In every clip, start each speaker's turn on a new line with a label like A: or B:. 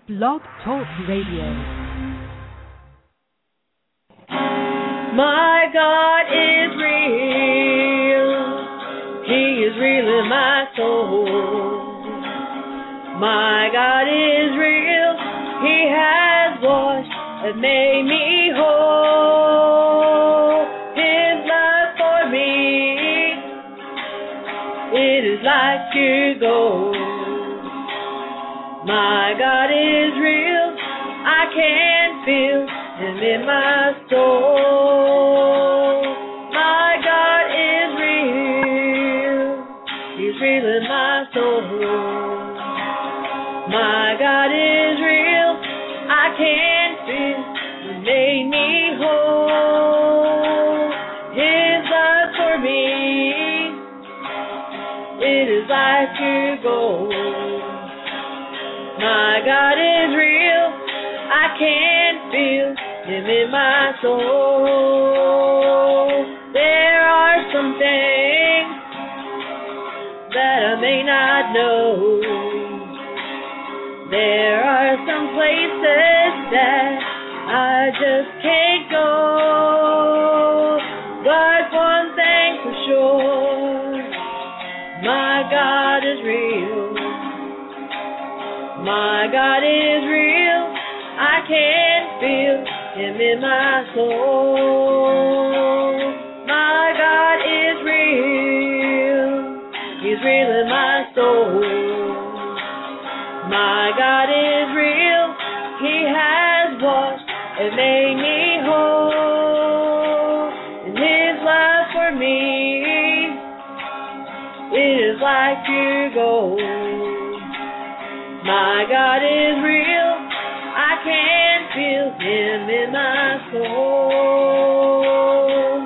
A: Blog Talk Radio.
B: My God is real. He is real in my soul. My God is real. He has washed and made me whole. His love for me, it is like pure gold. My God is real. I can feel Him in my soul. My God is real. He's real in my soul. My God is real. I can feel He made me whole. His love for me, it is like pure gold. My God is real. I can feel Him in my soul. There are some things that I may not know. There are some places that I just can't go. But one thing for sure, my God is real. My God is real. I can feel Him in my soul. My God is real. He's real in my soul. My God is real. He has washed and made me whole. And His love for me, it is like pure gold. My God is real. I can feel Him in my soul.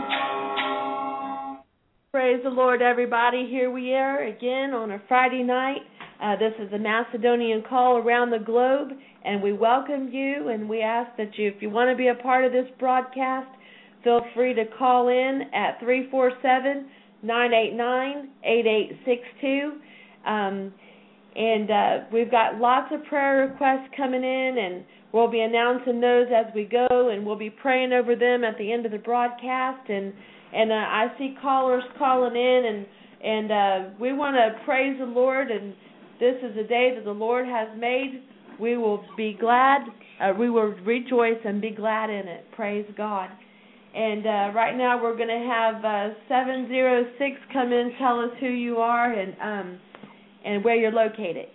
B: Praise the Lord, everybody. Here we are again on a Friday night. This is a Macedonian call around the globe, and we welcome you, and we ask that if you want to be a part of this broadcast, feel free to call in at 347-989-8862. And we've got lots of prayer requests coming in, and we'll be announcing those as we go, and we'll be praying over them at the end of the broadcast. And I see callers calling in, and we want to praise the Lord. And this is a day that the Lord has made. We will be glad. We will rejoice and be glad in it. Praise God. And right now we're going to have 706 come in, tell us who you are, and where you're located.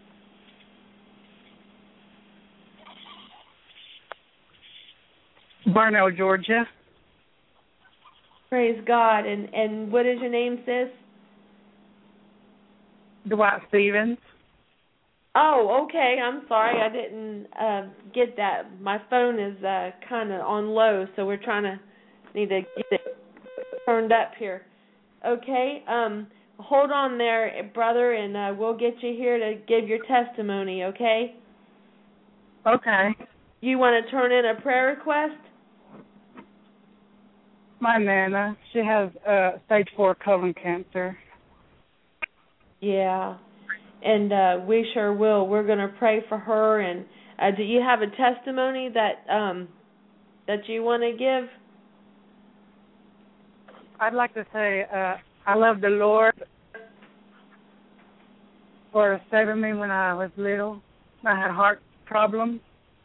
C: Barnell, Georgia.
B: Praise God. And what is your name, sis?
C: Dwight Stevens.
B: Oh, okay. I'm sorry. I didn't get that. My phone is kind of on low, so we're need to get it turned up here. Okay. Hold on there, brother, and we'll get you here to give your testimony, okay?
C: Okay.
B: You want to turn in a prayer request?
C: My Nana, she has stage 4 colon cancer.
B: Yeah, and we sure will. We're going to pray for her. And do you have a testimony that you want to give?
C: I'd like to say I love the Lord for saving me when I was little. I had heart problems.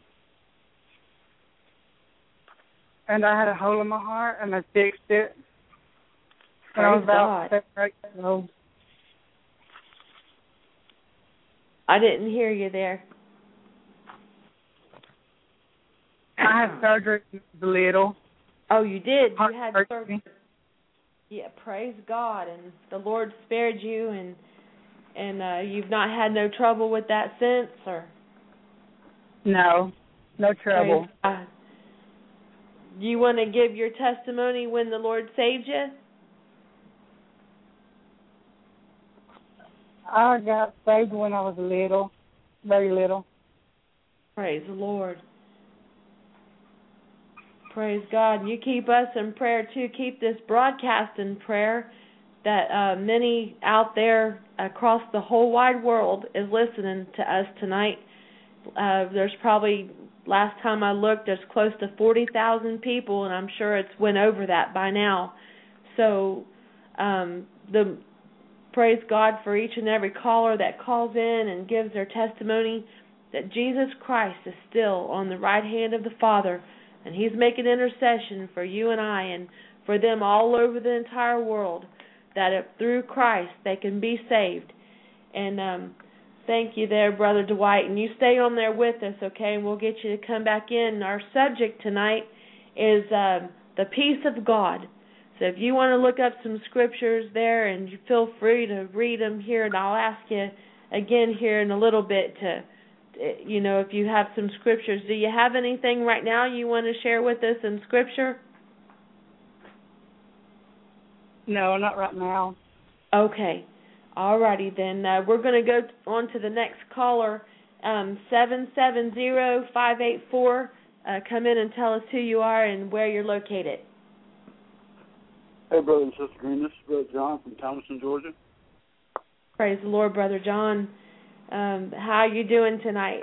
C: And I had a hole in my heart, and I fixed it when I was about 7 or 8 years old.
B: I didn't hear you there.
C: I had surgery when I was little.
B: Oh, you did?
C: Heart
B: You had surgery. Yeah, praise God. And the Lord spared you, and you've not had no trouble with that since, or?
C: No trouble.
B: Do you want to give your testimony when the Lord saved you?
C: I got saved when I was little, very little.
B: Praise the Lord. Praise God. You keep us in prayer, too. Keep this broadcast in prayer, that many out there across the whole wide world is listening to us tonight. There's probably, last time I looked, there's close to 40,000 people, and I'm sure it's went over that by now. So praise God for each and every caller that calls in and gives their testimony that Jesus Christ is still on the right hand of the Father, and He's making intercession for you and I and for them all over the entire world, that through Christ they can be saved. And thank you there, Brother Dwight. And you stay on there with us, okay? And we'll get you to come back in. Our subject tonight is the peace of God. So if you want to look up some scriptures there, and you feel free to read them here, and I'll ask you again here in a little bit to, if you have some scriptures. Do you have anything right now you want to share with us in scripture?
C: No, not right now.
B: Okay. All righty then. We're going to go on to the next caller, 770-584. Come in and tell us who you are and where you're located.
A: Hey, Brother and Sister Green. This is Brother John from Thomaston, Georgia.
B: Praise the Lord, Brother John. How are you doing tonight?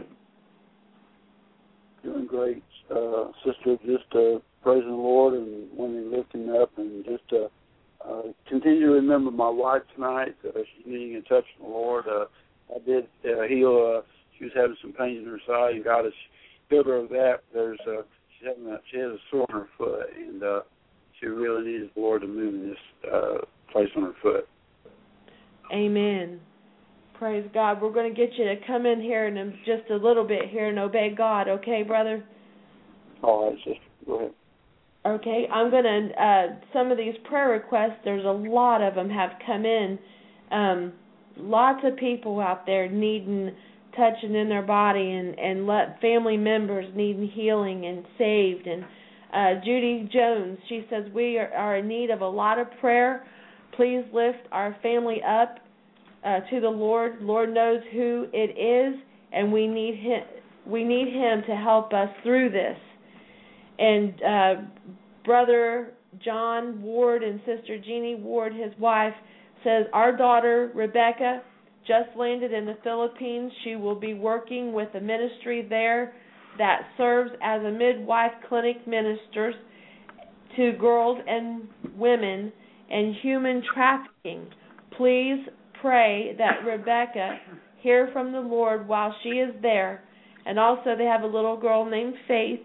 A: Doing great. Sister, just praising the Lord and wanting to lift Him up, and just continue to remember my wife tonight. She's needing a touch from the Lord. I did heal. She was having some pain in her side, and God has healed her of that. She has a sore on her foot, and she really needs the Lord to move in this place on her foot.
B: Amen. Praise God. We're going to get you to come in here in just a little bit here and obey God, okay, brother?
A: All right, sister. Go ahead.
B: Okay, I'm going to, some of these prayer requests, there's a lot of them have come in. Lots of people out there needing touching in their body, and family members needing healing and saved. And Judy Jones, she says, we are in need of a lot of prayer. Please lift our family up to the Lord. Lord knows who it is, and we need Him to help us through this. And Brother John Ward and Sister Jeannie Ward, his wife, says, our daughter Rebecca just landed in the Philippines. She will be working with a ministry there that serves as a midwife clinic, ministers to girls and women and human trafficking. Please pray that Rebecca hear from the Lord while she is there. And also they have a little girl named Faith.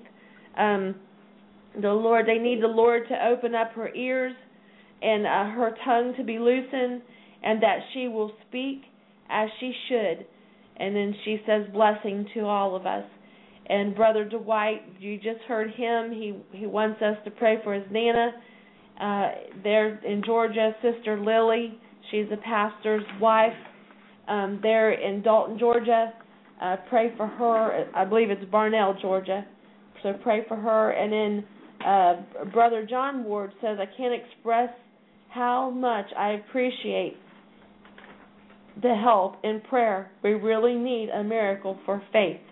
B: They need the Lord to open up her ears and her tongue to be loosened, and that she will speak as she should. And then she says blessing to all of us. And Brother Dwight, you just heard him. He wants us to pray for his Nana. There in Georgia, Sister Lily, she's a pastor's wife. There in Dalton, Georgia, pray for her. I believe it's Barnell, Georgia. So pray for her. And then Brother John Ward says, I can't express how much I appreciate the help in prayer. We really need a miracle for faith.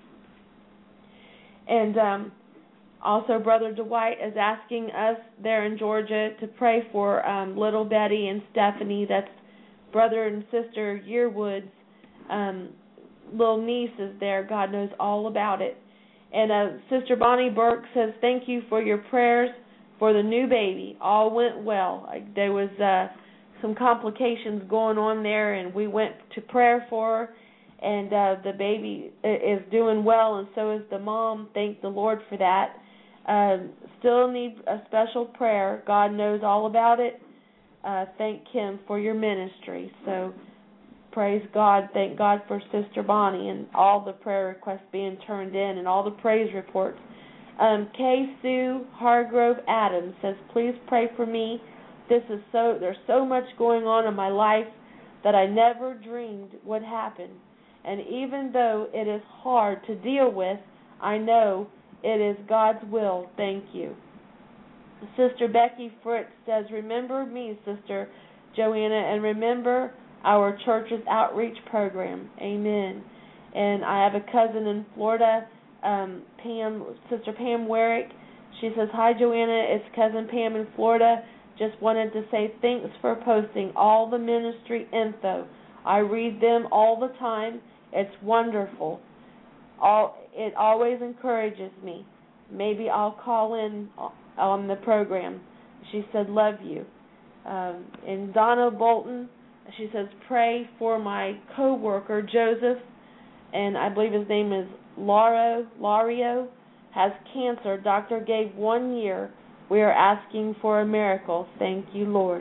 B: And also Brother Dwight is asking us there in Georgia to pray for little Betty and Stephanie. That's Brother and Sister Yearwood's little nieces there. God knows all about it. And Sister Bonnie Burke says, thank you for your prayers for the new baby. All went well. There was some complications going on there, and we went to prayer for her, and the baby is doing well, and so is the mom. Thank the Lord for that. Still need a special prayer. God knows all about it. Thank Him for your ministry. So praise God. Thank God for Sister Bonnie and all the prayer requests being turned in and all the praise reports. Kay Sue Hargrove Adams says, please pray for me. There's so much going on in my life that I never dreamed would happen. And even though it is hard to deal with, I know it is God's will. Thank you. Sister Becky Fritz says, remember me, Sister Joanna, and remember our church's outreach program. Amen. And I have a cousin in Florida, Sister Pam Warwick. She says, hi, Joanna. It's Cousin Pam in Florida. Just wanted to say thanks for posting all the ministry info. I read them all the time. It's wonderful. it always encourages me. Maybe I'll call in on the program. She said, love you. And Donna Bolton, she says, pray for my co-worker, Joseph, and I believe his name is Lario, has cancer. Doctor gave 1 year. We are asking for a miracle. Thank you, Lord.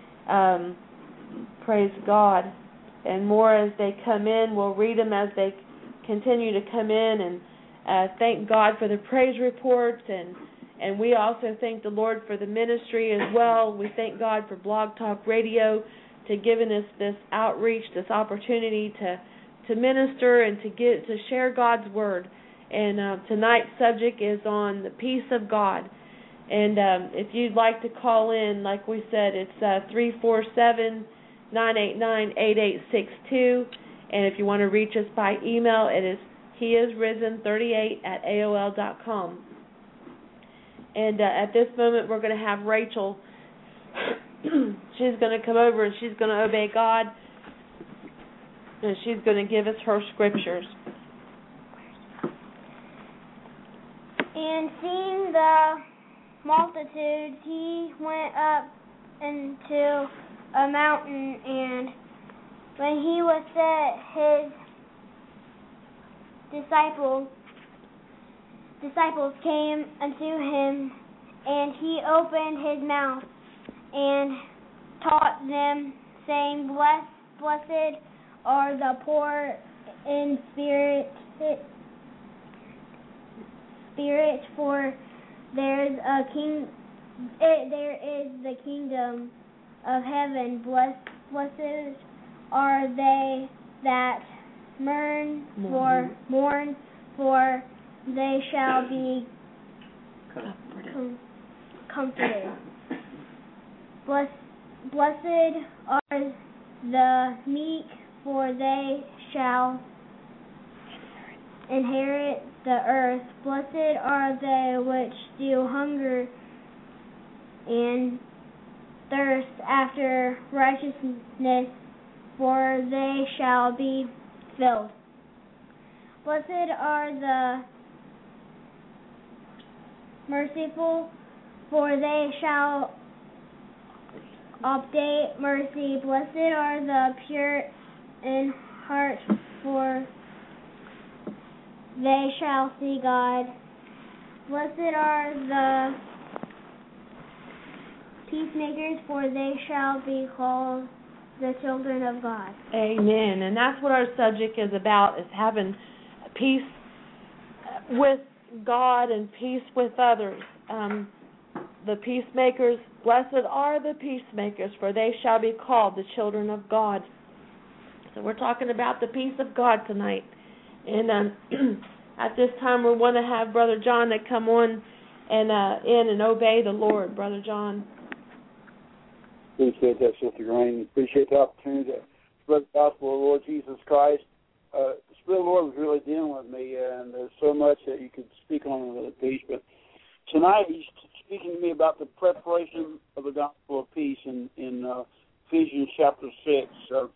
B: Praise God. And more as they come in. We'll read them as they continue to come in, and thank God for the praise reports, and we also thank the Lord for the ministry as well. We thank God for Blog Talk Radio to giving us this outreach, this opportunity to minister and to share God's word. And tonight's subject is on the peace of God. And if you'd like to call in, like we said, it's 347-989-8862. And if you want to reach us by email, it is heisrisen38@aol.com. And at this moment, we're going to have Rachel. She's going to come over and she's going to obey God. And she's going to give us her scriptures.
D: And seeing the multitudes, he went up into a mountain, and when he was set, his disciples came unto him, and he opened his mouth and taught them, saying, Blessed are the poor in spirit, for there is the kingdom of heaven. Blessed are they that mourn, for they shall be comforted. Blessed are the meek, for they shall inherit the earth. Blessed are they which do hunger and thirst after righteousness, for they shall be filled. Blessed are the merciful, for they shall obtain mercy. Blessed are the pure in heart, for they shall see God. Blessed are the peacemakers, for they shall be called the children of God.
B: Amen. And that's what our subject is about, is having peace with God and peace with others. The peacemakers, blessed are the peacemakers, for they shall be called the children of God. So we're talking about the peace of God tonight. And at this time we want to have Brother John to come on and obey the Lord. Brother John.
A: Appreciate that, Sister Green. Appreciate the opportunity to spread the gospel of the Lord Jesus Christ. The Spirit of the Lord was really dealing with me, and there's so much that you could speak on with the peace. But tonight he's speaking to me about the preparation of the gospel of peace in Ephesians chapter 6.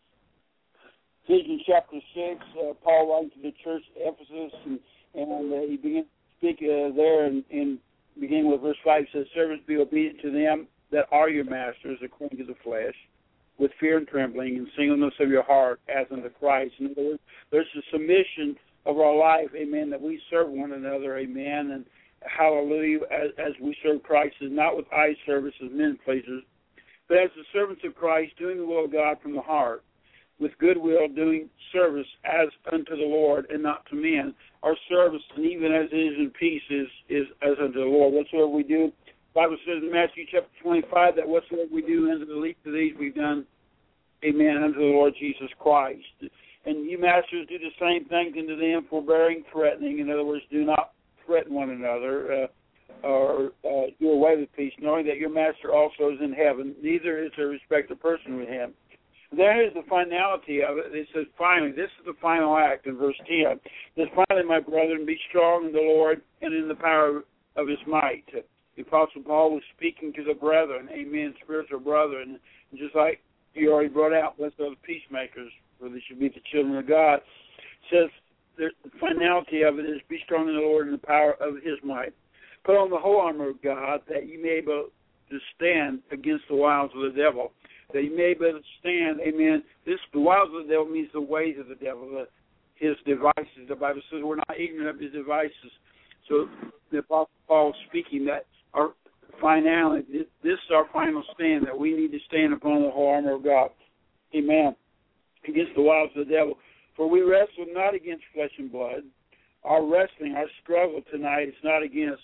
A: Ephesians chapter 6, Paul writing to the church at Ephesus, and he begins to speak there and beginning with verse 5, says, Servants, be obedient to them that are your masters according to the flesh, with fear and trembling and singleness of your heart as unto Christ. In other words, there's a submission of our life, amen, that we serve one another, amen, and hallelujah, as we serve Christ, is not with eye service as men pleasers, but as the servants of Christ, doing the will of God from the heart, with goodwill, doing service as unto the Lord and not to men. Our service, and even as it is in peace, is as unto the Lord. Whatsoever we do, the Bible says in Matthew chapter 25 that whatsoever we do unto the least of these, we've done, amen, unto the Lord Jesus Christ. And you masters do the same things unto them, forbearing, threatening. In other words, do not threaten one another or do away with peace, knowing that your master also is in heaven. Neither is there respect of person with him. There is the finality of it. It says, finally, this is the final act in verse 10. It says, finally, my brethren, be strong in the Lord and in the power of his might. The Apostle Paul was speaking to the brethren, amen, spiritual brethren. And just like you already brought out, blessed are the peacemakers, for they should be the children of God. It says, the finality of it is be strong in the Lord and the power of his might. Put on the whole armor of God that you may be able to stand against the wiles of the devil. That you may be able to stand, amen. The wiles of the devil means the ways of the devil, his devices. The Bible says we're not ignorant of his devices. So the Apostle Paul is speaking that our finality, this is our final stand, that we need to stand upon the whole armor of God. Amen. Against the wiles of the devil. For we wrestle not against flesh and blood. Our wrestling, our struggle tonight is not against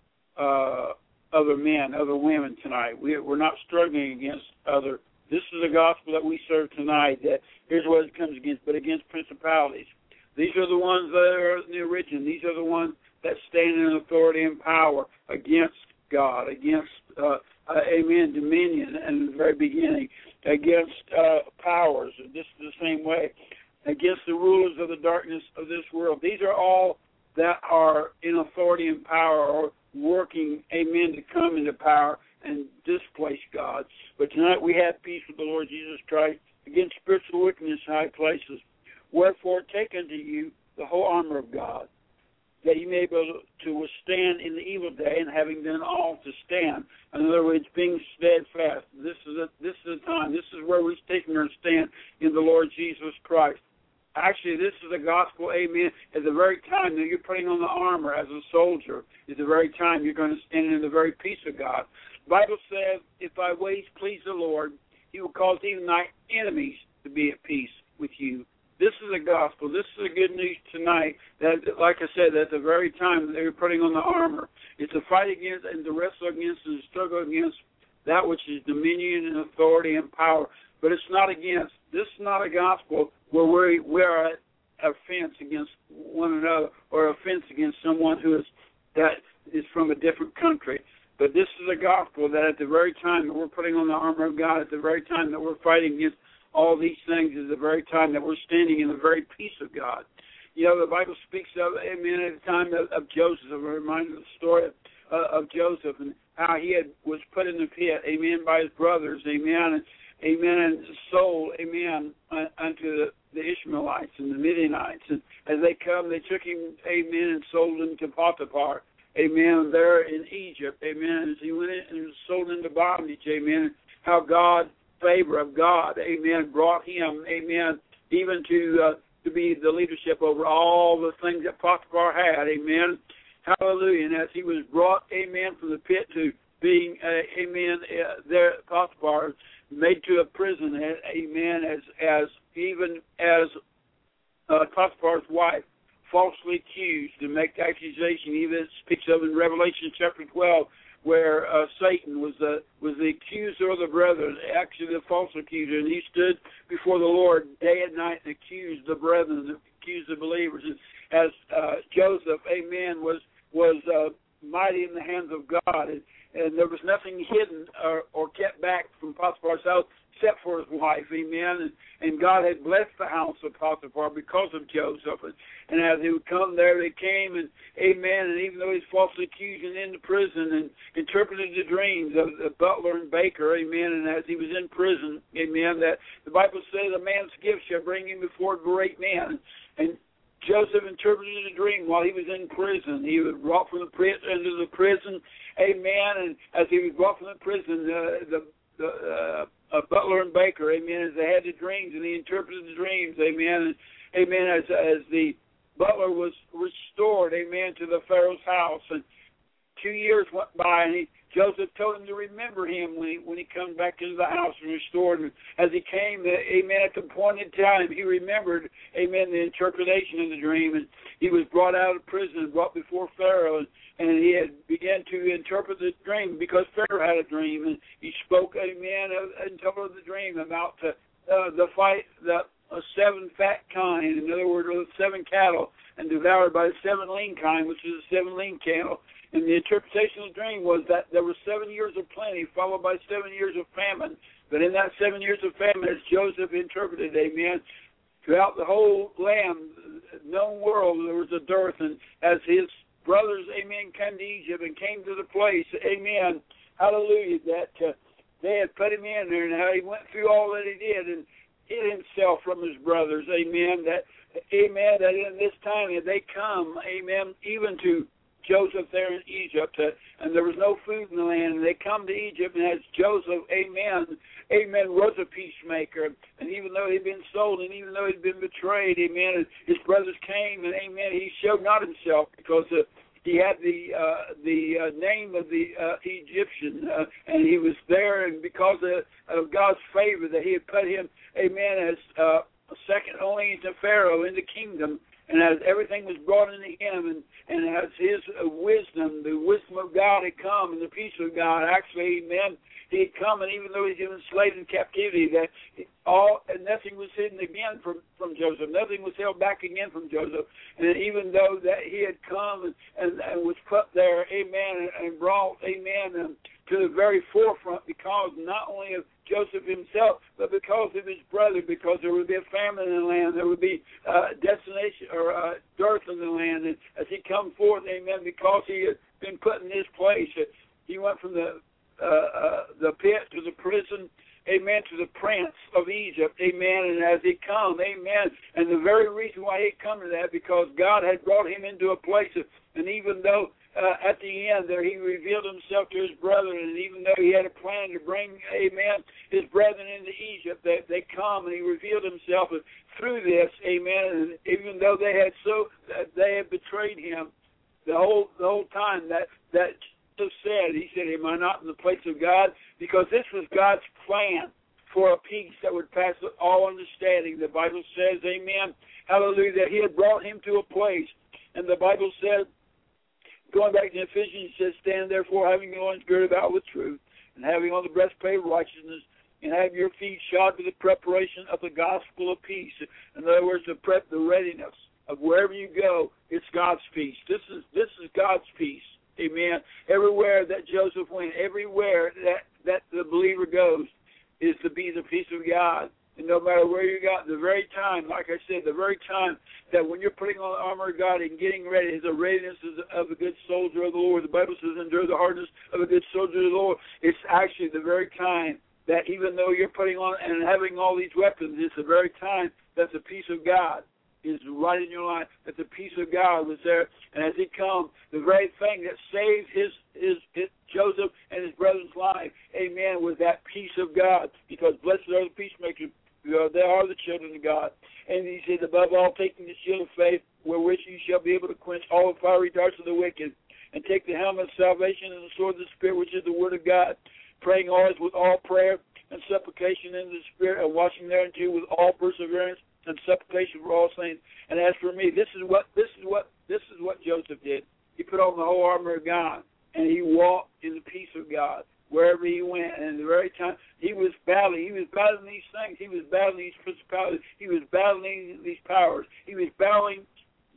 A: other men, other women tonight. We're not struggling against other. This is the gospel that we serve tonight. That here's what it comes against, but against principalities. These are the ones that are in the origin. These are the ones that stand in authority and power against God, against, amen, dominion in the very beginning, against powers, just the same way, against the rulers of the darkness of this world. These are all that are in authority and power or working, amen, to come into power and displace God. But tonight we have peace with the Lord Jesus Christ against spiritual wickedness in high places. Wherefore take unto you the whole armor of God, that you may be able to withstand in the evil day, and having done all to stand. In other words, being steadfast. This is the time. This is where we're taking our stand in the Lord Jesus Christ. Actually, this is the gospel, amen, at the very time that you're putting on the armor as a soldier, is the very time you're going to stand in the very peace of God. The Bible says, if thy ways please the Lord, he will cause even thy enemies to be at peace with you. This is the gospel. This is the good news tonight that, like I said, at the very time that they're putting on the armor, it's to fight against and to wrestle against and to struggle against that which is dominion and authority and power. But it's not against. This is not a gospel where we're at offense against one another or offense against someone that is from a different country. But this is a gospel that at the very time that we're putting on the armor of God, at the very time that we're fighting against all these things, is the very time that we're standing in the very peace of God. You know, the Bible speaks of, amen, at the time of Joseph. I'm reminded of the story of Joseph and how he was put in the pit, amen, by his brothers, amen, and sold, amen, unto the Ishmaelites and the Midianites. And as they come, they took him, amen, and sold him to Potiphar, amen, there in Egypt, amen, as he went in and was sold into bondage, amen, how favor of God, amen, brought him, amen, even to be the leadership over all the things that Potiphar had, amen, hallelujah. And as he was brought, amen, from the pit to being, amen, there at Potiphar, made to a prison, amen, as Potiphar's wife, falsely accused to make accusation. Even it speaks of in Revelation chapter 12, where Satan was the accuser of the brethren, actually the false accuser, and he stood before the Lord day and night and accused the brethren, accused the believers. And as Joseph, amen, was mighty in the hands of God, and there was nothing hidden or kept back from Potiphar's house except for his wife, amen. And God had blessed the house of Potiphar because of Joseph. And as he would come there, they came, and amen, and even though he's falsely accused and in the prison and interpreted the dreams of the butler and baker, amen, and as he was in prison, amen, that the Bible says a man's gift shall bring him before great men. And Joseph interpreted a dream while he was in prison. He was brought from the prison into the prison, amen, and as he was brought from the prison, the butler and baker, amen, as they had the dreams, and he interpreted the dreams, amen, and, amen, as the butler was restored, amen, to the Pharaoh's house, and 2 years went by, and Joseph told him to remember him when he comes back into the house and restored him. As he came, amen, at the appointed time, he remembered, amen, the interpretation of the dream, and he was brought out of prison and brought before Pharaoh, and he had began to interpret the dream because Pharaoh had a dream, and he spoke, amen, and told the dream about the fight, the seven fat kine, in other words, the seven cattle, and devoured by the seven lean kine, which is the seven lean cattle. And the interpretation of the dream was that there were 7 years of plenty followed by 7 years of famine. But in that 7 years of famine, as Joseph interpreted, amen, throughout the whole land, known world, there was a dearth. And as his brothers, amen, came to Egypt and came to the place, amen, hallelujah, that they had put him in there, and how he went through all that he did and hid himself from his brothers, amen, that amen, that in this time they come, amen, even to Joseph there in Egypt, and there was no food in the land, and they come to Egypt, and as Joseph, amen, was a peacemaker, and even though he'd been sold, and even though he'd been betrayed, amen, his brothers came, and amen, he showed not himself, because he had the name of the Egyptian, and he was there, and because of God's favor that he had put him, amen, as second only to Pharaoh in the kingdom, and as everything was brought into him, and as his wisdom, the wisdom of God had come, and the peace of God, actually, amen, he had come, and even though he was enslaved in captivity, that nothing was hidden again from Joseph. Nothing was held back again from Joseph. And even though that he had come and was put there, amen, and brought, amen, to the very forefront, because not only of Joseph himself, but because of his brother, because there would be a famine in the land, there would be desolation or dearth in the land. And as he come forth, amen, because he had been put in his place, he went from the pit to the prison, amen, to the prince of Egypt, amen, and as he come, amen, and the very reason why he come to that, because God had brought him into a place, and even though at the end there he revealed himself to his brethren, and even though he had a plan to bring, amen, his brethren into Egypt, they come, and he revealed himself through this, amen, and even though they had betrayed him the whole time, that said, he said, am I not in the place of God? Because this was God's plan for a peace that would pass all understanding. The Bible says, amen, hallelujah, that he had brought him to a place. And the Bible said, going back to Ephesians, it says, stand therefore, having your loins girded about with truth, and having on the breastplate of righteousness, and have your feet shod with the preparation of the gospel of peace. In other words, the readiness of wherever you go, it's God's peace. This is God's peace. Amen. Everywhere that Joseph went, everywhere that the believer goes, is to be the peace of God. And no matter where you got, the very time, like I said, the very time that when you're putting on the armor of God and getting ready, is the readiness of a good soldier of the Lord. The Bible says, endure the hardness of a good soldier of the Lord. It's actually the very time that even though you're putting on and having all these weapons, it's the very time that the peace of God is right in your life, that the peace of God was there. And as he come, the very thing that saved his Joseph and his brother's life, amen, was that peace of God. Because blessed are the peacemakers, they are the children of God. And he said, above all, taking the shield of faith, wherewith you shall be able to quench all the fiery darts of the wicked, and take the helmet of salvation and the sword of the Spirit, which is the word of God, praying always with all prayer and supplication in the Spirit, and watching thereunto with all perseverance and supplication for all saints. And as for me, this is what Joseph did. He put on the whole armor of God, and he walked in the peace of God wherever he went. And at the very time he was battling these things. He was battling these principalities. He was battling these powers. He was battling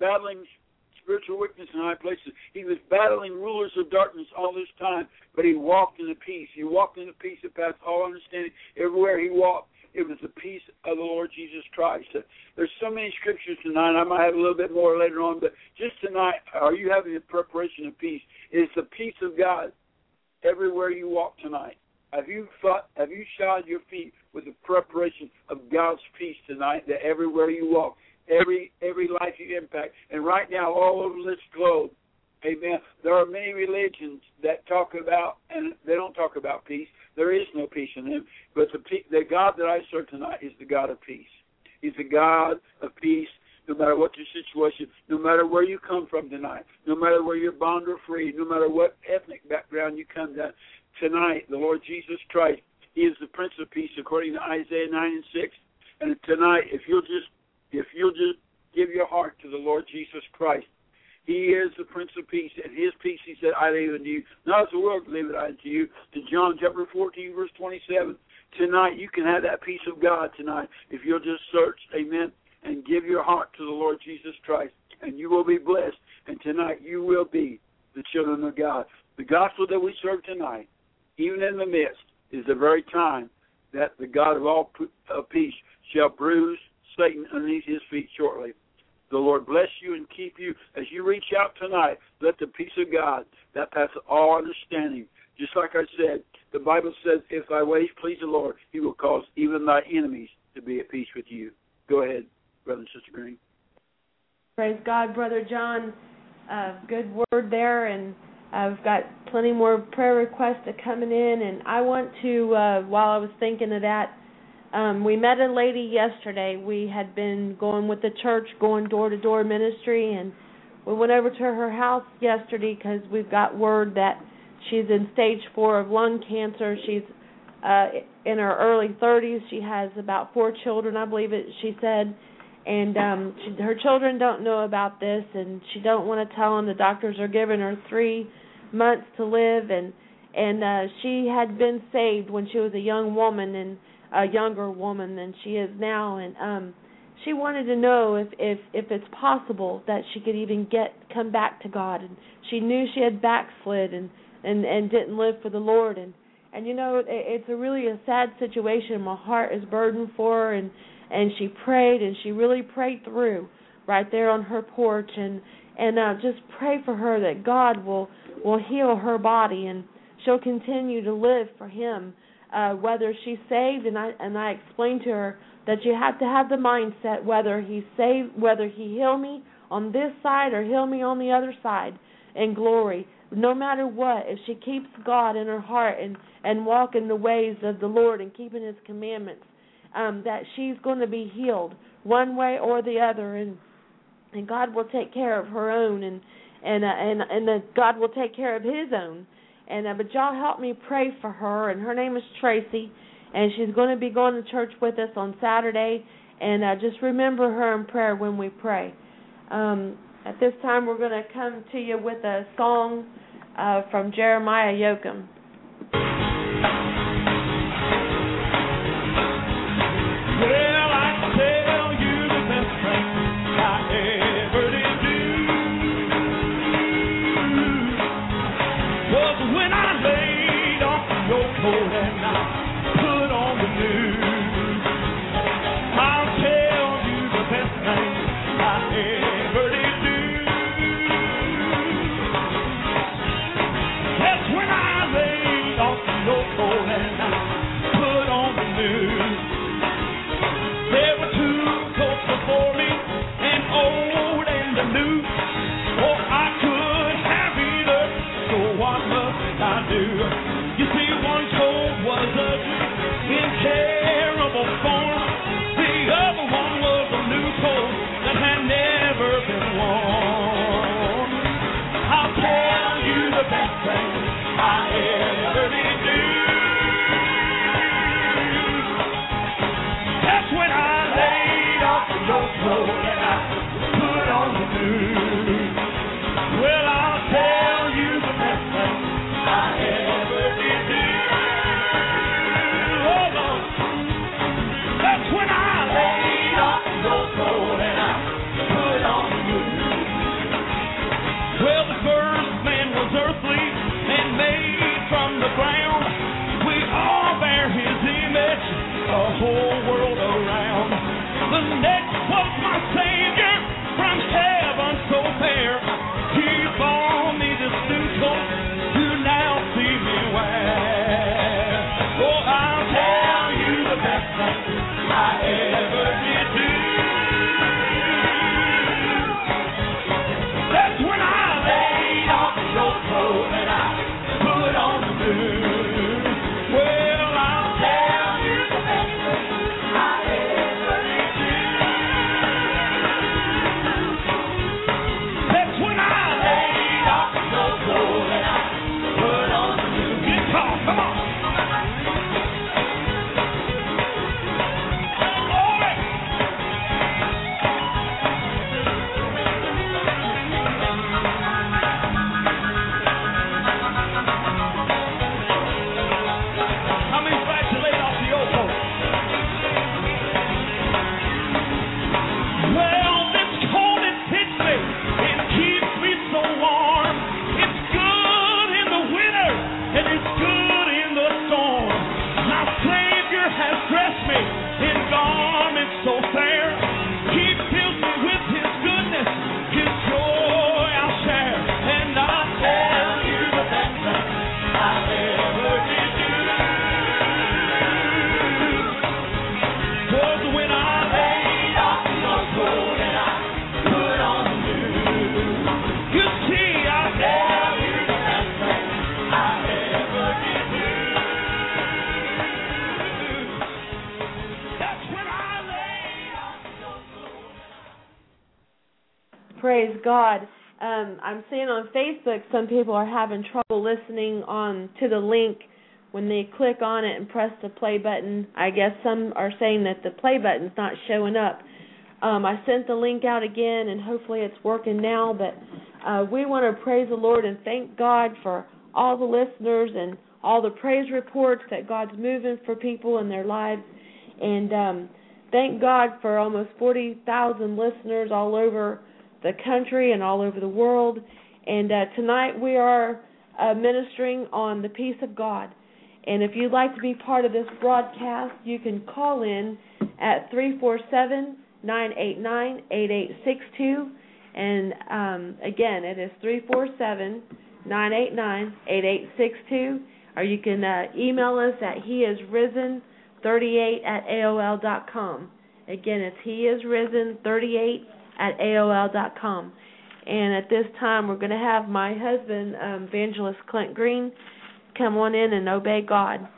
A: spiritual weakness in high places. He was battling rulers of darkness all this time, but he walked in the peace. He walked in the peace that passed all understanding. Everywhere he walked, it was the peace of the Lord Jesus Christ. There's so many scriptures tonight. I might have a little bit more later on, but just tonight, are you having a preparation of peace? It's the peace of God everywhere you walk tonight. Have you shod your feet with the preparation of God's peace tonight, that everywhere you walk, every life you impact, and right now all over this globe, amen, there are many religions that talk about, and they don't talk about peace. There is no peace in them. But the God that I serve tonight is the God of peace. He's the God of peace, no matter what your situation, no matter where you come from tonight, no matter where you're bond or free, no matter what ethnic background you come from. Tonight, the Lord Jesus Christ, he is the Prince of Peace, according to Isaiah 9:6. And tonight, if you'll just give your heart to the Lord Jesus Christ, he is the Prince of Peace, and his peace, he said, I leave unto you. Not as the world leave it unto you. To John chapter 14, verse 27. Tonight, you can have that peace of God tonight if you'll just search, amen, and give your heart to the Lord Jesus Christ, and you will be blessed. And tonight, you will be the children of God. The gospel that we serve tonight, even in the midst, is the very time that the God of all peace shall bruise Satan underneath his feet shortly. The Lord bless you and keep you. As you reach out tonight, let the peace of God that passes all understanding. Just like I said, the Bible says, if thy ways please the Lord, he will cause even thy enemies to be at peace with you. Go ahead, Brother and Sister Green.
B: Praise God, Brother John. Good word there, and I've got plenty more prayer requests coming in. And I want to, while I was thinking of that, we met a lady yesterday. We had been going with the church, going door-to-door ministry, and we went over to her house yesterday because we've got word that she's in stage 4 of lung cancer. She's in her early 30s. She has about 4 children, I believe she said. And her children don't know about this, and she don't want to tell them. The doctors are giving her 3 months to live, and she had been saved when she was a young woman, and a younger woman than she is now. And she wanted to know if it's possible that she could even come back to God. And she knew she had backslid and didn't live for the Lord. And you know, it's really a sad situation. My heart is burdened for her, and she prayed, and she really prayed through right there on her porch, and just pray for her that God will heal her body, and she'll continue to live for Him, whether she's saved. And I explained to her that you have to have the mindset, whether He's saved, whether He heal me on this side or heal me on the other side in glory. No matter what, if she keeps God in her heart and walking the ways of the Lord and keeping His commandments, that she's going to be healed one way or the other, and God will take care of her own, and that God will take care of His own. But y'all help me pray for her. And her name is Tracy, and she's going to be going to church with us on Saturday. And just remember her in prayer when we pray. At this time, we're going to come to you with a song from Jeremiah Yoakum.
E: Well, I can tell you the best thing I ever did do was when I laid off your coat and I put on the news. I'll tell you the best thing I ever did do. That's when I laid off your coat and I put on the news. There were 2 coats before me, an old and a new. Oh, I could have either, so what must I do? You see, one coat was ugly, in terrible form. The other one was a new coat that had never been worn. I'll tell you the best thing I ever did do. That's when I laid off your coat and I put on the new. Well, I'll tell you the best thing I ever did do. Oh, Lord. That's when I laid off your coat and I put on the new. Well, the first man was earthly and made from the ground.
B: Praise God. I'm seeing on Facebook some people are having trouble listening on to the link when they click on it and press the play button. I guess some are saying that the play button's not showing up. I sent the link out again, and hopefully it's working now. But we want to praise the Lord and thank God for all the listeners and all the praise reports that God's moving for people in their lives. And thank God for almost 40,000 listeners all over the country and all over the world. And tonight we are ministering on the peace of God. And if you'd like to be part of this broadcast, you can call in at 347-989-8862. And again, it is 347-989-8862. Or you can email us at heisrisen38@aol.com. Again, it's heisrisen38@aol.com. And at this time, we're going to have my husband, Evangelist Clint Green, come on in and obey God.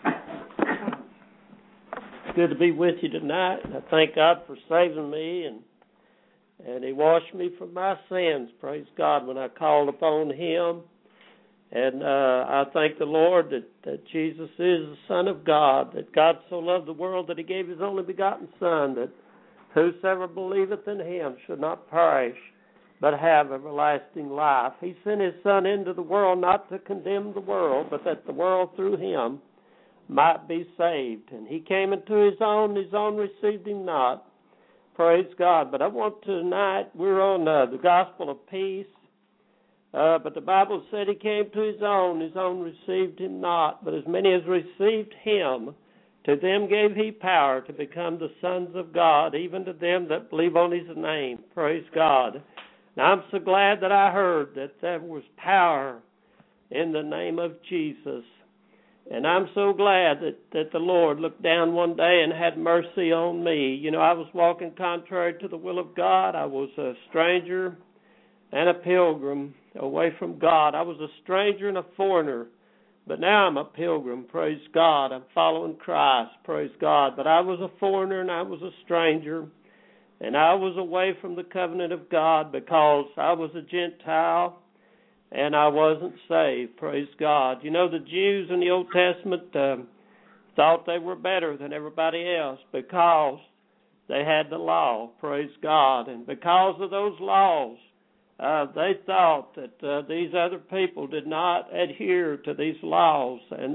F: It's good to be with you tonight. I thank God for saving me, and He washed me from my sins. Praise God, when I called upon Him. And I thank the Lord that Jesus is the Son of God, that God so loved the world that He gave His only begotten Son, that whosoever believeth in Him should not perish, but have everlasting life. He sent His Son into the world not to condemn the world, but that the world through Him might be saved. And He came into His own received Him not. Praise God. But I want tonight, we're on the gospel of peace. But the Bible said He came to His own received Him not. But as many as received Him, to them gave He power to become the sons of God, even to them that believe on His name. Praise God. Now I'm so glad that I heard that there was power in the name of Jesus. And I'm so glad that the Lord looked down one day and had mercy on me. You know, I was walking contrary to the will of God. I was a stranger and a pilgrim away from God. I was a stranger and a foreigner, but now I'm a pilgrim, praise God. I'm following Christ, praise God. But I was a foreigner and I was a stranger, and I was away from the covenant of God because I was a Gentile and I wasn't saved, praise God. You know, the Jews in the Old Testament thought they were better than everybody else because they had the law, praise God. And because of those laws, they thought that these other people did not adhere to these laws. And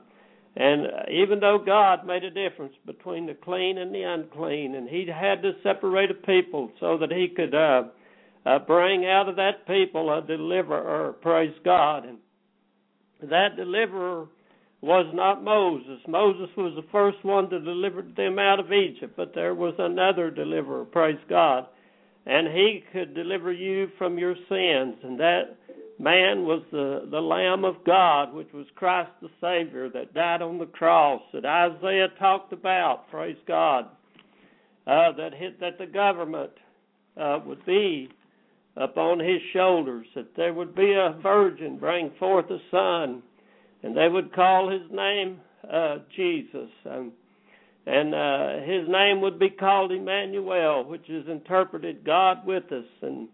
F: even though God made a difference between the clean and the unclean, and He had to separate a people so that He could bring out of that people a deliverer, praise God. And that deliverer was not Moses. Moses was the first one to deliver them out of Egypt, but there was another deliverer, praise God. And He could deliver you from your sins. And that man was the Lamb of God, which was Christ the Savior that died on the cross, that Isaiah talked about, praise God, that the government would be upon His shoulders, that there would be a virgin bring forth a son, and they would call His name Jesus. And His name would be called Emmanuel, which is interpreted God with us. And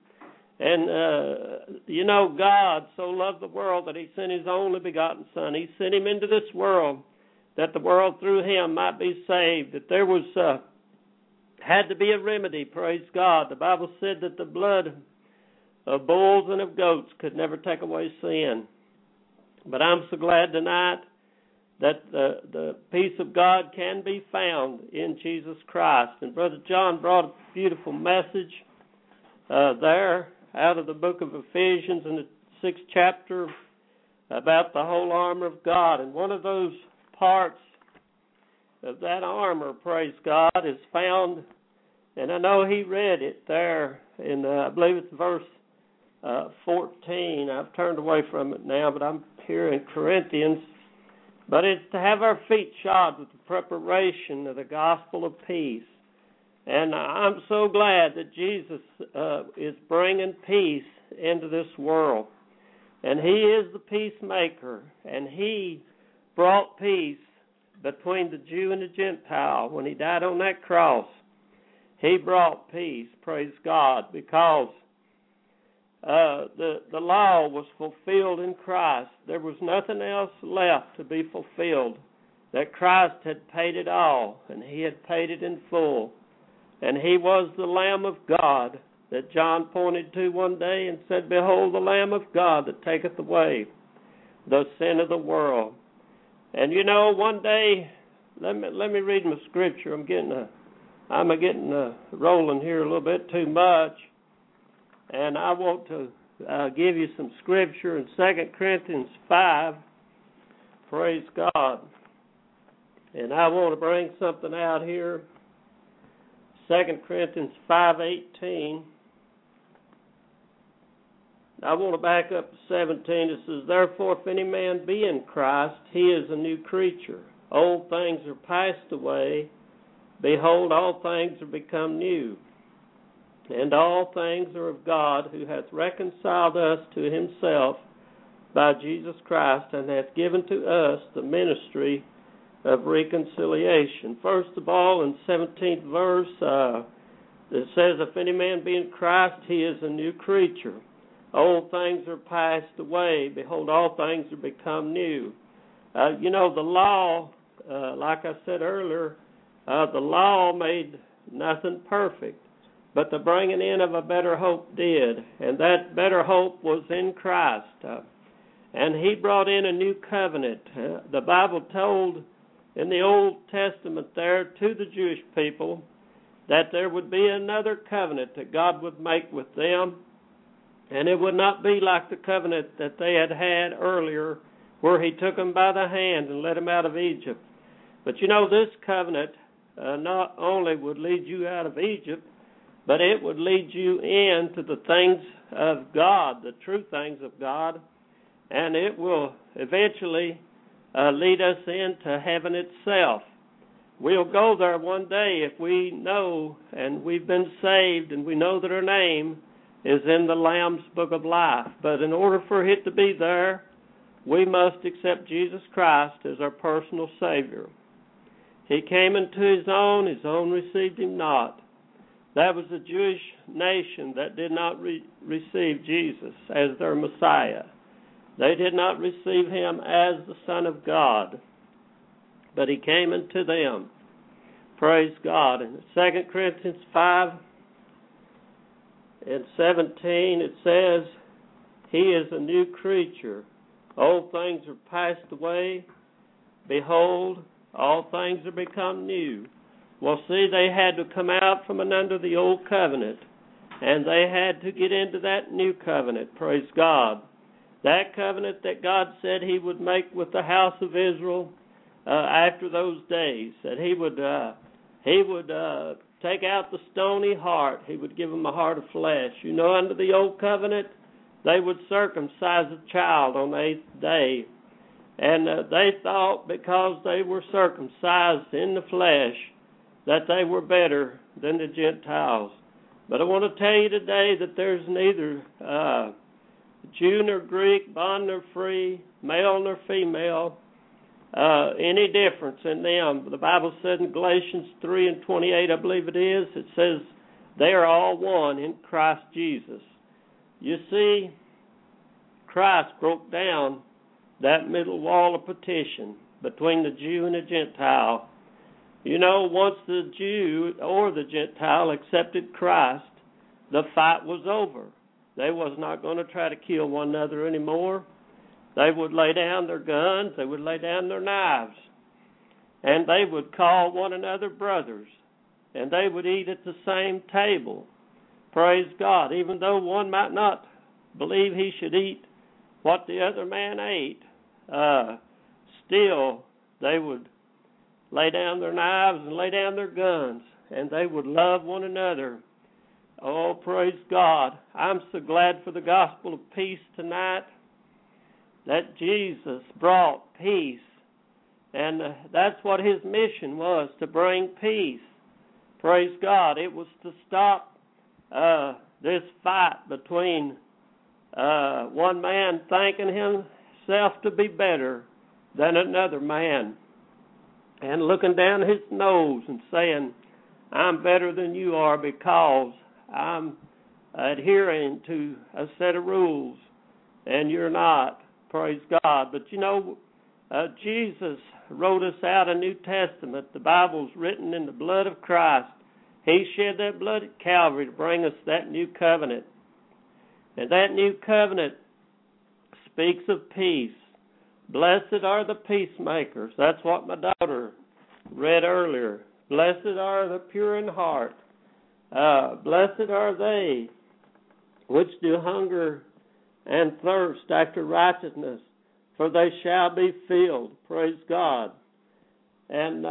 F: you know, God so loved the world that He sent His only begotten Son. He sent Him into this world that the world through Him might be saved. That there was had to be a remedy, praise God. The Bible said that the blood of bulls and of goats could never take away sin. But I'm so glad tonight that the peace of God can be found in Jesus Christ. And Brother John brought a beautiful message there out of the book of Ephesians in the 6th chapter about the whole armor of God. And one of those parts of that armor, praise God, is found, and I know he read it there in, I believe it's verse 14. I've turned away from it now, but I'm here in Corinthians. But it's to have our feet shod with the preparation of the gospel of peace. And I'm so glad that Jesus is bringing peace into this world. And He is the peacemaker. And He brought peace between the Jew and the Gentile when He died on that cross. He brought peace, praise God, because the law was fulfilled in Christ. There was nothing else left to be fulfilled. That Christ had paid it all, and he had paid it in full. And he was the Lamb of God that John pointed to one day and said, "Behold the Lamb of God that taketh away the sin of the world." And you know, one day, let me read my scripture. I'm getting rolling here a little bit too much, and I want to give you some scripture in 2 Corinthians 5. Praise God. And I want to bring something out here. 2 Corinthians 5:18. I want to back up to 17. It says, "Therefore, if any man be in Christ, he is a new creature. Old things are passed away. Behold, all things are become new. And all things are of God, who hath reconciled us to himself by Jesus Christ, and hath given to us the ministry of reconciliation." First of all, in 17th verse, it says, "If any man be in Christ, he is a new creature. Old things are passed away. Behold, all things are become new." You know, the law, like I said earlier, the law made nothing perfect, but the bringing in of a better hope did, and that better hope was in Christ. And he brought in a new covenant. The Bible told in the Old Testament there to the Jewish people that there would be another covenant that God would make with them, and it would not be like the covenant that they had had earlier, where he took them by the hand and led them out of Egypt. But you know, this covenant not only would lead you out of Egypt, but it would lead you into the things of God, the true things of God, and it will eventually lead us into heaven itself. We'll go there one day if we know and we've been saved and we know that our name is in the Lamb's Book of Life. But in order for it to be there, we must accept Jesus Christ as our personal Savior. He came into his own received him not. That was the Jewish nation that did not receive Jesus as their Messiah. They did not receive him as the Son of God, but he came into them. Praise God. In 2 Corinthians 5 and 17, it says, "He is a new creature. Old things are passed away. Behold, all things are become new." Well, see, they had to come out from under the old covenant, and they had to get into that new covenant. Praise God. That covenant that God said he would make with the house of Israel after those days, that he would take out the stony heart. He would give them a heart of flesh. You know, under the old covenant, they would circumcise a child on the 8th day. And they thought because they were circumcised in the flesh that they were better than the Gentiles. But I want to tell you today that there's neither Jew nor Greek, bond nor free, male nor female, any difference in them. The Bible said in Galatians 3 and 28, I believe it is, it says they are all one in Christ Jesus. You see, Christ broke down that middle wall of partition between the Jew and the Gentile. You know, once the Jew or the Gentile accepted Christ, the fight was over. They was not going to try to kill one another anymore. They would lay down their guns, they would lay down their knives, and they would call one another brothers, and they would eat at the same table. Praise God. Even though one might not believe he should eat what the other man ate, still they would lay down their knives and lay down their guns, and they would love one another. Oh, praise God. I'm so glad for the gospel of peace tonight, that Jesus brought peace. And that's what his mission was, to bring peace. Praise God. It was to stop this fight between one man thinking himself to be better than another man, and looking down his nose and saying, I'm better than you are because I'm adhering to a set of rules, and you're not. Praise God. But Jesus wrote us out a New Testament. The Bible's written in the blood of Christ. He shed that blood at Calvary to bring us that new covenant. And that new covenant speaks of peace. Blessed are the peacemakers. That's what my daughter read earlier. Blessed are the pure in heart. Blessed are they which do hunger and thirst after righteousness, for they shall be filled. Praise God. And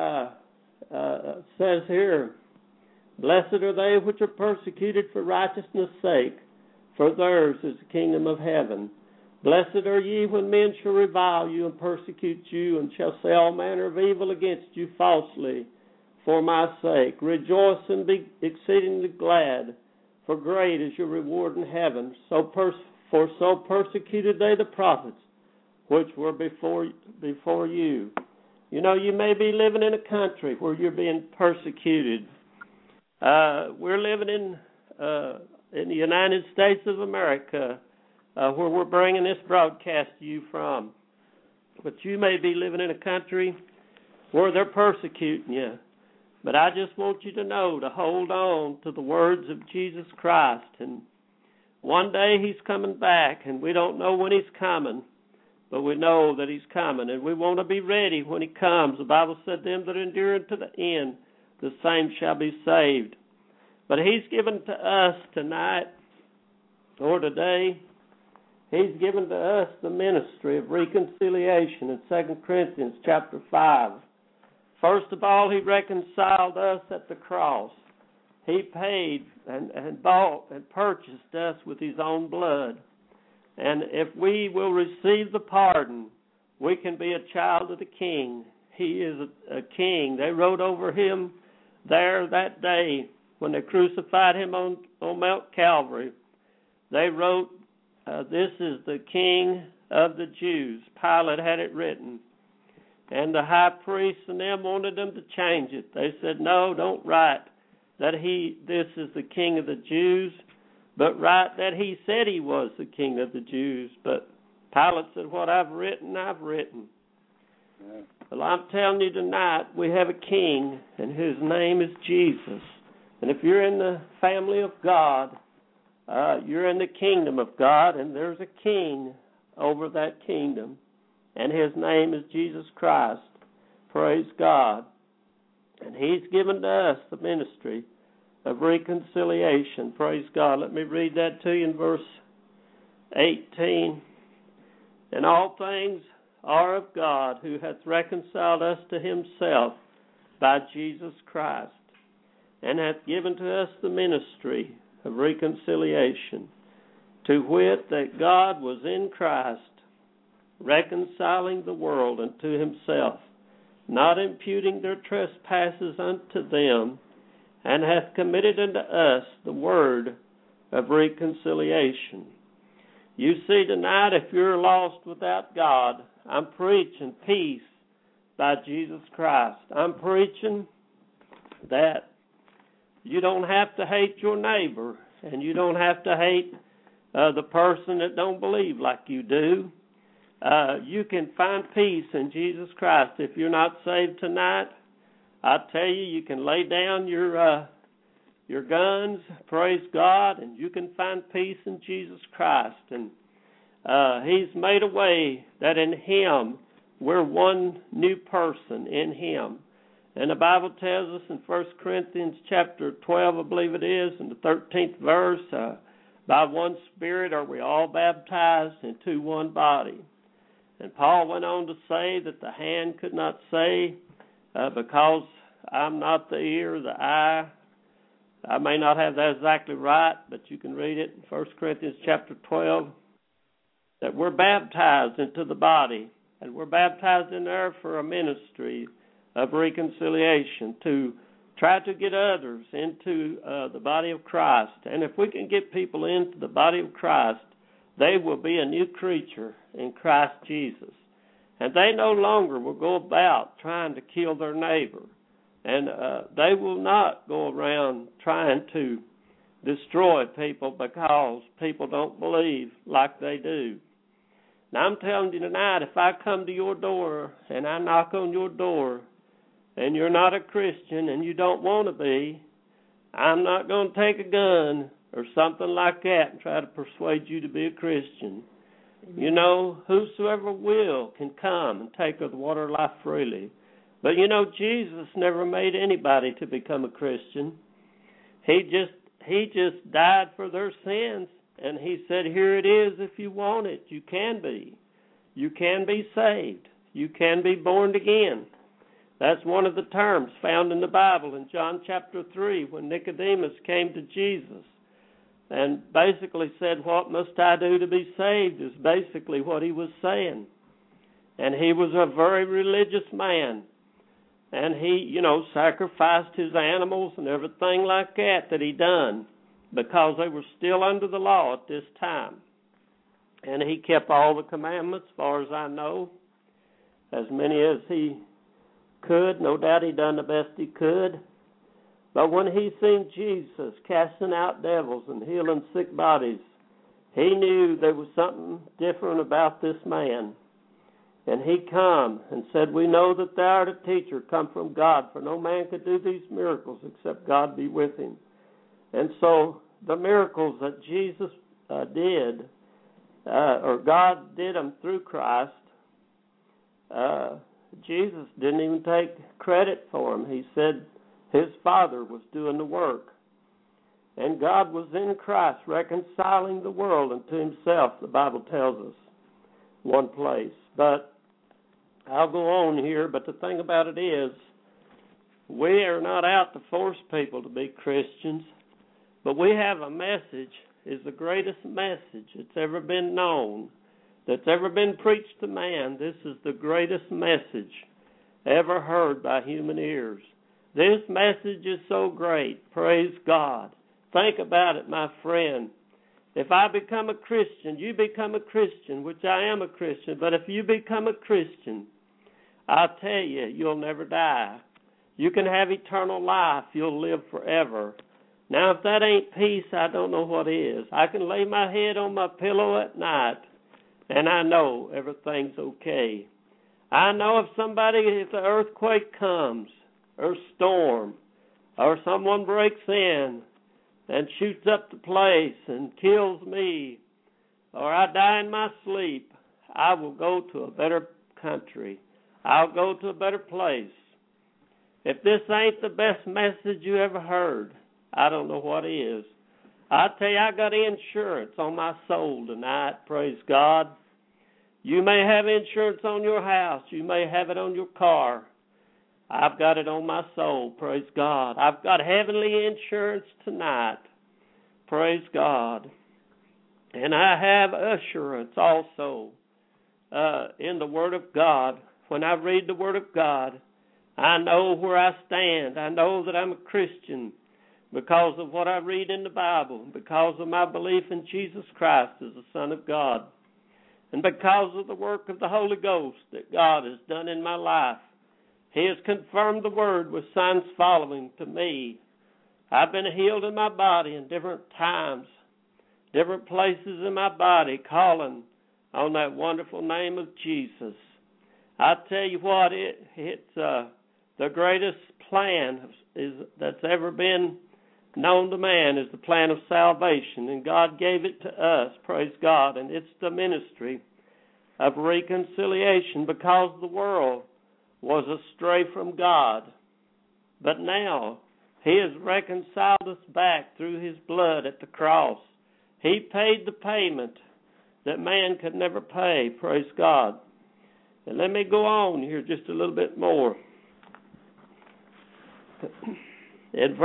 F: it says here, blessed are they which are persecuted for righteousness' sake, for theirs is the kingdom of heaven. Blessed are ye when men shall revile you and persecute you, and shall say all manner of evil against you falsely for my sake. Rejoice and be exceedingly glad, for great is your reward in heaven. For so persecuted they the prophets which were before you. You may be living in a country where you're being persecuted. We're living in the United States of America, where we're bringing this broadcast to you from. But you may be living in a country where they're persecuting you. But I just want you to know to hold on to the words of Jesus Christ. And one day he's coming back, and we don't know when he's coming, but we know that he's coming. And we want to be ready when he comes. The Bible said, them that endure to the end, the same shall be saved. But he's given to us tonight, or today, he's given to us the ministry of reconciliation in 2 Corinthians chapter 5. First of all, he reconciled us at the cross. He paid and bought and purchased us with his own blood. And if we will receive the pardon, we can be a child of the King. He is a king. They wrote over him there that day when they crucified him on Mount Calvary. They wrote, this is the King of the Jews. Pilate had it written. And the high priest and them wanted them to change it. They said, no, don't write that this is the King of the Jews, but write that he said he was the King of the Jews. But Pilate said, what I've written, I've written. Yeah. Well, I'm telling you tonight, we have a king, and his name is Jesus. And if you're in the family of God, you're in the kingdom of God, and there's a king over that kingdom, and his name is Jesus Christ. Praise God. And he's given to us the ministry of reconciliation. Praise God. Let me read that to you in verse 18. And all things are of God, who hath reconciled us to himself by Jesus Christ, and hath given to us the ministry of reconciliation, to wit, that God was in Christ, reconciling the world unto himself, not imputing their trespasses unto them, and hath committed unto us the word of reconciliation. You see, tonight, if you're lost without God, I'm preaching peace by Jesus Christ. I'm preaching that you don't have to hate your neighbor, and you don't have to hate the person that don't believe like you do. You can find peace in Jesus Christ. If you're not saved tonight, I tell you, you can lay down your guns, praise God, and you can find peace in Jesus Christ. And he's made a way that in him we're one new person in him. And the Bible tells us in 1 Corinthians chapter 12, I believe it is, in the 13th verse, by one Spirit are we all baptized into one body. And Paul went on to say that the hand could not say, because I'm not the ear, the eye. I may not have that exactly right, but you can read it in 1 Corinthians chapter 12, that we're baptized into the body, and we're baptized in there for a ministry of reconciliation, to try to get others into the body of Christ. And if we can get people into the body of Christ, they will be a new creature in Christ Jesus. And they no longer will go about trying to kill their neighbor. And they will not go around trying to destroy people because people don't believe like they do. Now, I'm telling you tonight, if I come to your door and I knock on your door and you're not a Christian and you don't want to be, I'm not going to take a gun or something like that and try to persuade you to be a Christian. Amen. You know, whosoever will can come and take of the water of life freely. But, you know, Jesus never made anybody to become a Christian. He just died for their sins, and he said, here it is if you want it. You can be. You can be saved. You can be born again. That's one of the terms found in the Bible in John chapter 3 when Nicodemus came to Jesus and basically said, what must I do to be saved, is basically what he was saying. And he was a very religious man. And he, you know, sacrificed his animals and everything like that he done because they were still under the law at this time. And he kept all the commandments, as far as I know, as many as he could. No doubt he done the best he could. But when he seen Jesus casting out devils and healing sick bodies, he knew there was something different about this man. And he come and said, we know that thou art a teacher come from God, for no man could do these miracles except God be with him. And so the miracles that Jesus did, or God did them through Christ, Jesus didn't even take credit for them. He said his Father was doing the work. And God was in Christ reconciling the world unto himself, the Bible tells us, one place. But I'll go on here, but the thing about it is, we are not out to force people to be Christians, but we have a message, is the greatest message that's ever been known, that's ever been preached to man. This is the greatest message ever heard by human ears. This message is so great, praise God. Think about it, my friend. If I become a Christian, you become a Christian, which I am a Christian, but if you become a Christian, I'll tell you, you'll never die. You can have eternal life. You'll live forever. Now, if that ain't peace, I don't know what is. I can lay my head on my pillow at night, and I know everything's okay. I know if the earthquake comes, or storm, or someone breaks in and shoots up the place and kills me, or I die in my sleep, I will go to a better country. I'll go to a better place. If this ain't the best message you ever heard, I don't know what is. I tell you, I got insurance on my soul tonight, praise God. You may have insurance on your house. You may have it on your car. I've got it on my soul, praise God. I've got heavenly insurance tonight, praise God. And I have assurance also in the Word of God. When I read the Word of God, I know where I stand. I know that I'm a Christian because of what I read in the Bible, because of my belief in Jesus Christ as the Son of God, and because of the work of the Holy Ghost that God has done in my life. He has confirmed the Word with signs following to me. I've been healed in my body in different times, different places in my body, calling on that wonderful name of Jesus. I tell you what, it's the greatest plan that's ever been known to man is the plan of salvation, and God gave it to us, praise God, and it's the ministry of reconciliation because the world was astray from God. But now he has reconciled us back through his blood at the cross. He paid the payment that man could never pay, praise God. And let me go on here just a little bit more. In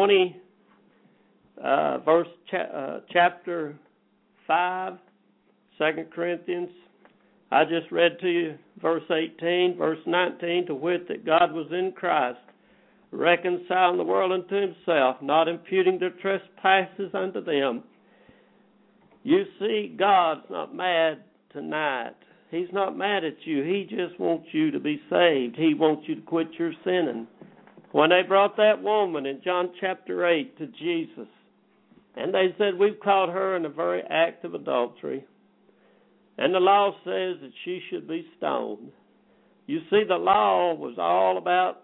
F: chapter 5, 2 Corinthians, I just read to you verse 18, verse 19, to wit that God was in Christ, reconciling the world unto himself, not imputing their trespasses unto them. You see, God's not mad tonight. He's not mad at you. He just wants you to be saved. He wants you to quit your sinning. When they brought that woman in John chapter 8 to Jesus, And they said, we've caught her in a very act of adultery. And the law says that she should be stoned. You see, the law was all about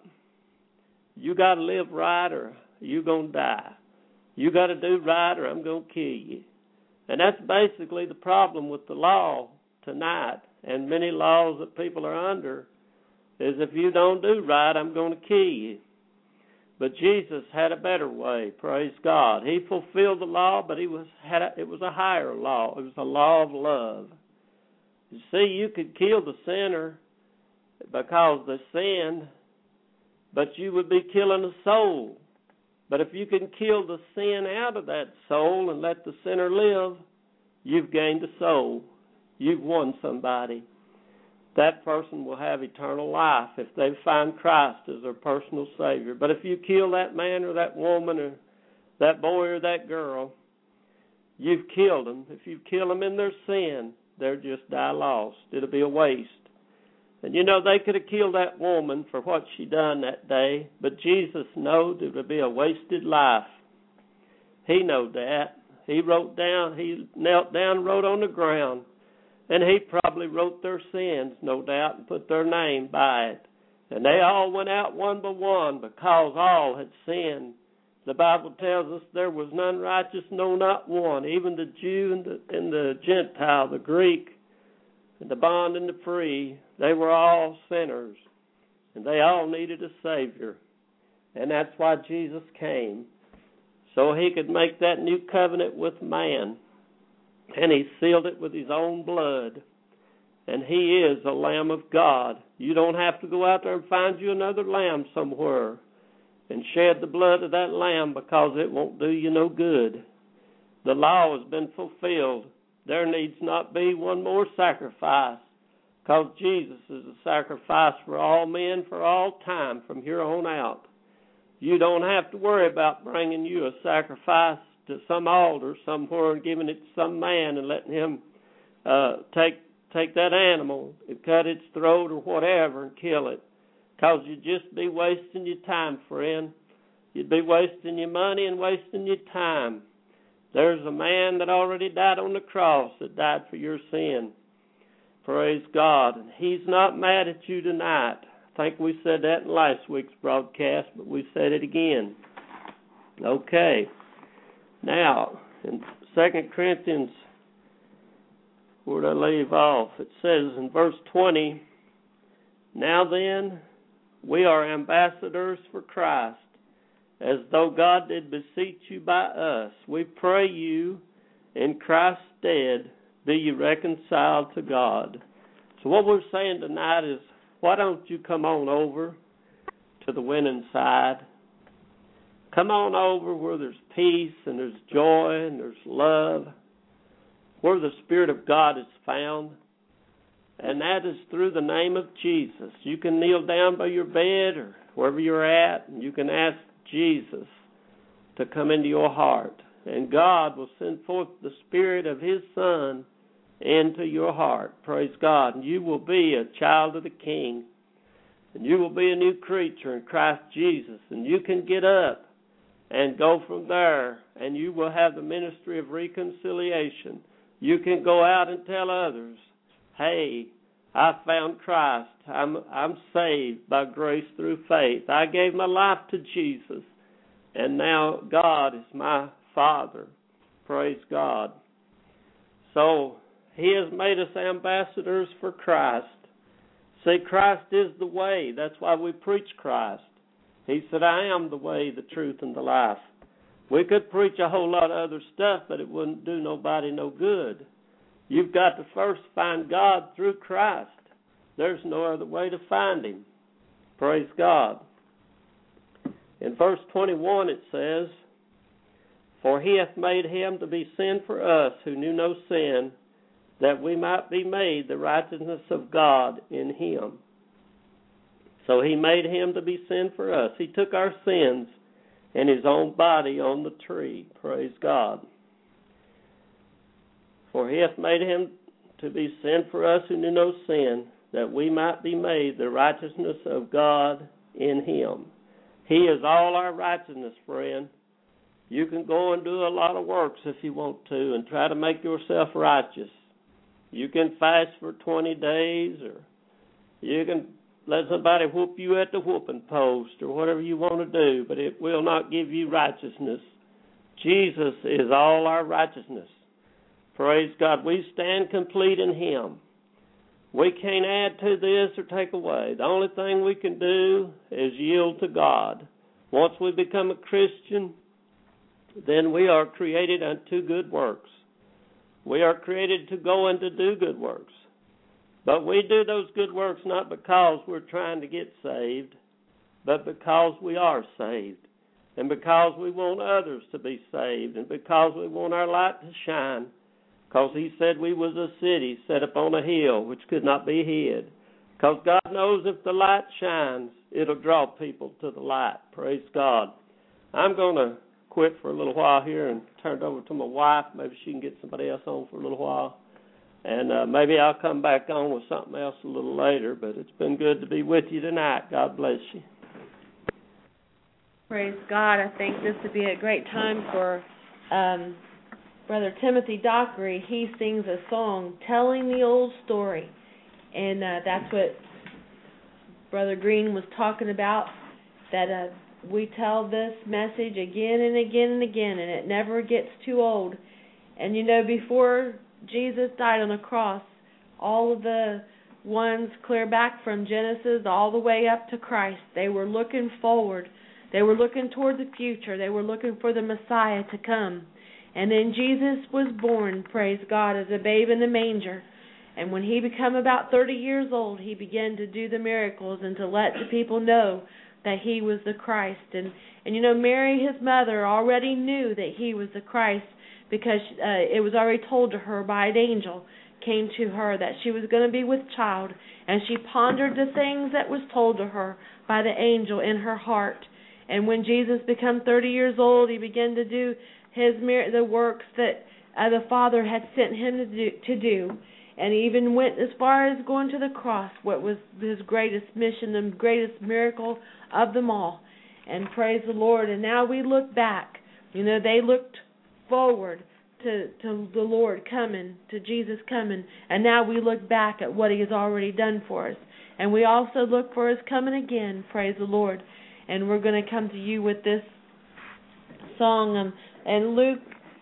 F: you got to live right or you're going to die. You got to do right or I'm going to kill you. And that's basically the problem with the law tonight and many laws that people are under is if you don't do right, I'm going to kill you. But Jesus had a better way, praise God. He fulfilled the law, but it was a higher law. It was a law of love. You see, you could kill the sinner because they sinned, but you would be killing a soul. But if you can kill the sin out of that soul and let the sinner live, you've gained a soul. You've won somebody. That person will have eternal life if they find Christ as their personal Savior. But if you kill that man or that woman or that boy or that girl, you've killed them. If you kill them in their sin, they'll just die lost. It'll be a waste. And you know, they could have killed that woman for what she done that day, but Jesus knew it would be a wasted life. He knew that. He knelt down and wrote on the ground. And he probably wrote their sins, no doubt, and put their name by it. And they all went out one by one because all had sinned. The Bible tells us there was none righteous, no, not one. Even the Jew and the Gentile, the Greek, and the bond and the free, they were all sinners. And they all needed a Savior. And that's why Jesus came, so he could make that new covenant with man. And he sealed it with his own blood. And he is the Lamb of God. You don't have to go out there and find you another lamb somewhere and shed the blood of that lamb because it won't do you no good. The law has been fulfilled. There needs not be one more sacrifice because Jesus is a sacrifice for all men for all time from here on out. You don't have to worry about bringing you a sacrifice to some altar somewhere and giving it to some man and letting him take that animal and cut its throat or whatever and kill it. Because you'd just be wasting your time, friend. You'd be wasting your money and wasting your time. There's a man that already died on the cross that died for your sin. Praise God. And he's not mad at you tonight. I think we said that in last week's broadcast, but we said it again. Okay. Now, in 2 Corinthians, where did I leave off? It says in verse 20, now then, we are ambassadors for Christ, as though God did beseech you by us. We pray you, in Christ's stead, be you reconciled to God. So what we're saying tonight is, why don't you come on over to the winning side? Come on over where there's peace and there's joy and there's love, where the Spirit of God is found. And that is through the name of Jesus. You can kneel down by your bed or wherever you're at, and you can ask Jesus to come into your heart. And God will send forth the Spirit of His Son into your heart. Praise God. And you will be a child of the King. And you will be a new creature in Christ Jesus. And you can get up and go from there, and you will have the ministry of reconciliation. You can go out and tell others, hey, I found Christ. I'm saved by grace through faith. I gave my life to Jesus, and now God is my Father. Praise God. So He has made us ambassadors for Christ. See, Christ is the way. That's why we preach Christ. He said, I am the way, the truth, and the life. We could preach a whole lot of other stuff, but it wouldn't do nobody no good. You've got to first find God through Christ. There's no other way to find Him. Praise God. In verse 21 it says, for He hath made Him to be sin for us who knew no sin, that we might be made the righteousness of God in Him. So He made Him to be sin for us. He took our sins in His own body on the tree. Praise God. For He hath made Him to be sin for us who knew no sin, that we might be made the righteousness of God in Him. He is all our righteousness, friend. You can go and do a lot of works if you want to and try to make yourself righteous. You can fast for 20 days, or you can let somebody whoop you at the whooping post, or whatever you want to do, but it will not give you righteousness. Jesus is all our righteousness. Praise God. We stand complete in Him. We can't add to this or take away. The only thing we can do is yield to God. Once we become a Christian, then we are created unto good works. We are created to go and to do good works. But we do those good works not because we're trying to get saved, but because we are saved, and because we want others to be saved, and because we want our light to shine. Because He said we was a city set up on a hill which could not be hid. Because God knows if the light shines, it'll draw people to the light. Praise God. I'm going to quit for a little while here and turn it over to my wife. Maybe she can get somebody else on for a little while. And maybe I'll come back on with something else a little later. But it's been good to be with you tonight. God bless you.
B: Praise God. I think this would be a great time for Brother Timothy Dockery. He sings a song, Telling the Old Story. And that's what Brother Green was talking about, that we tell this message again and again and again, and it never gets too old. And you know, before Jesus died on the cross, all of the ones clear back from Genesis all the way up to Christ, they were looking forward. They were looking toward the future. They were looking for the Messiah to come. And then Jesus was born, praise God, as a babe in the manger. And when He became about 30 years old, He began to do the miracles and to let the people know that He was the Christ. And you know, Mary, His mother, already knew that He was the Christ, because it was already told to her by an angel, came to her, that she was going to be with child. And she pondered the things that was told to her by the angel in her heart. And when Jesus became 30 years old, He began to do the works that the Father had sent Him to do. And he even went as far as going to the cross, what was His greatest mission, the greatest miracle of them all. And praise the Lord. And now we look back. You know, they looked forward to the Lord coming, to Jesus coming. And now we look back at what He has already done for us. And we also look for His coming again. Praise the Lord. And we're going to come to you with this song. In Luke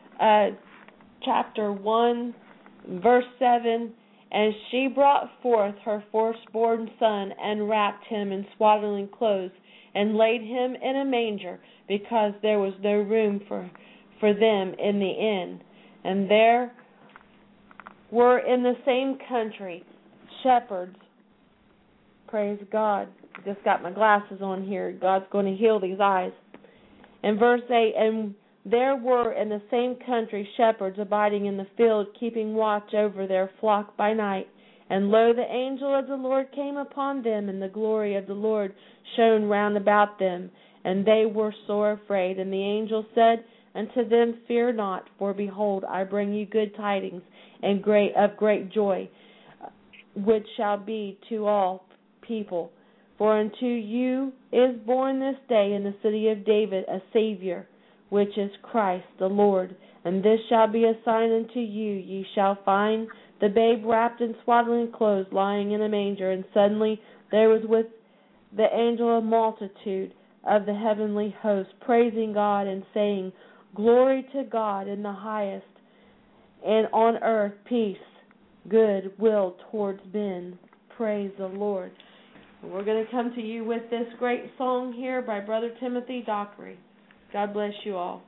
B: chapter 1, verse 7, and she brought forth her firstborn son and wrapped him in swaddling clothes and laid him in a manger, because there was no room for them in the inn. And there were in the same country shepherds. Praise God. Just got my glasses on here. God's going to heal these eyes. In verse 8, and there were in the same country shepherds abiding in the field, keeping watch over their flock by night. And lo, the angel of the Lord came upon them, and the glory of the Lord shone round about them. And they were sore afraid. And the angel said unto them, Fear not, for behold, I bring you good tidings and of great joy, which shall be to all people. For unto you is born this day in the city of David a Savior, which is Christ the Lord. And this shall be a sign unto you. Ye shall find the babe wrapped in swaddling clothes, lying in a manger. And suddenly there was with the angel a multitude of the heavenly host, praising God and saying, Glory to God in the highest, and on earth peace, good will towards men. Praise the Lord. And we're going to come to you with this great song here by Brother Timothy Dockery. God bless you all.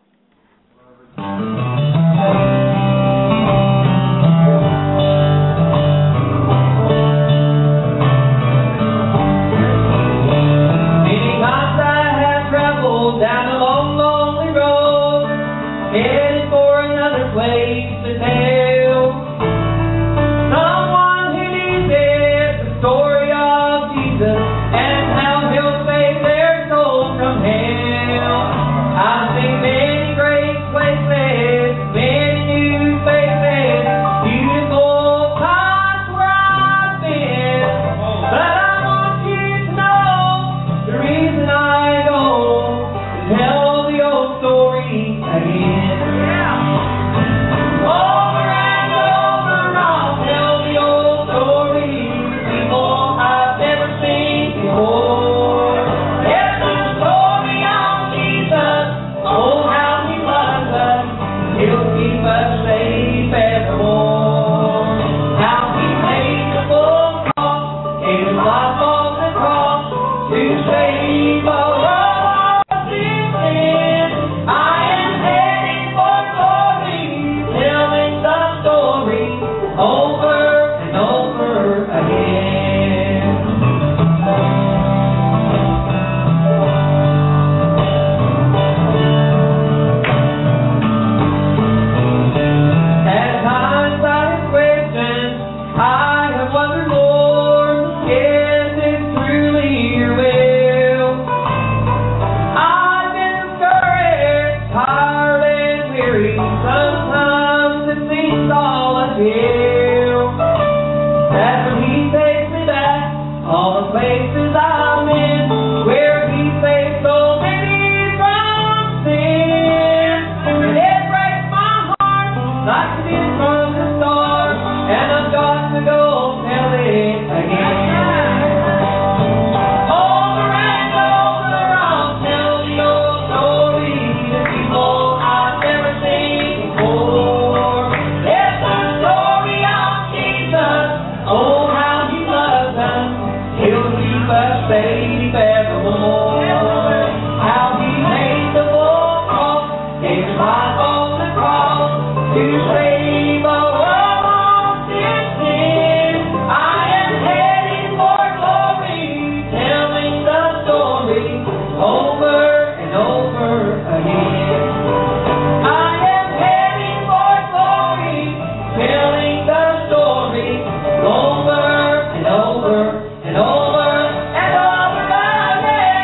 G: Many times I have traveled down a long, lonely road, headed for another place to tell someone who needs it the story of Jesus and how He'll save their soul from hell. I've seen many great places, many new places I've been, where He saved so many from sin. And it breaks my heart not to be from the start, and I've got to go tell it again. Over and over I'll tell the old story to people I've never seen before. It's the story of Jesus, oh how He loves us, He'll keep us safe evermore. How He made the full cross, gave His life on the cross to save a world lost in sin. I am heading for glory, telling the story over and over again. I am heading for glory, telling the story over and over and over and over again.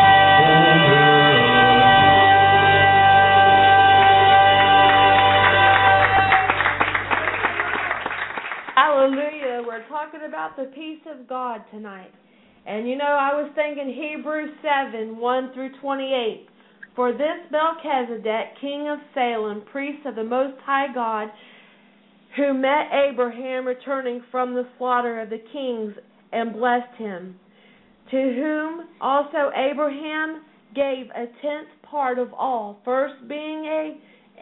B: Hallelujah. We're talking about the peace of God tonight. And you know, I was thinking Hebrews 7, 1 through 28. For this Melchizedek, king of Salem, priest of the Most High God, who met Abraham returning from the slaughter of the kings and blessed him, to whom also Abraham gave a tenth part of all, first being a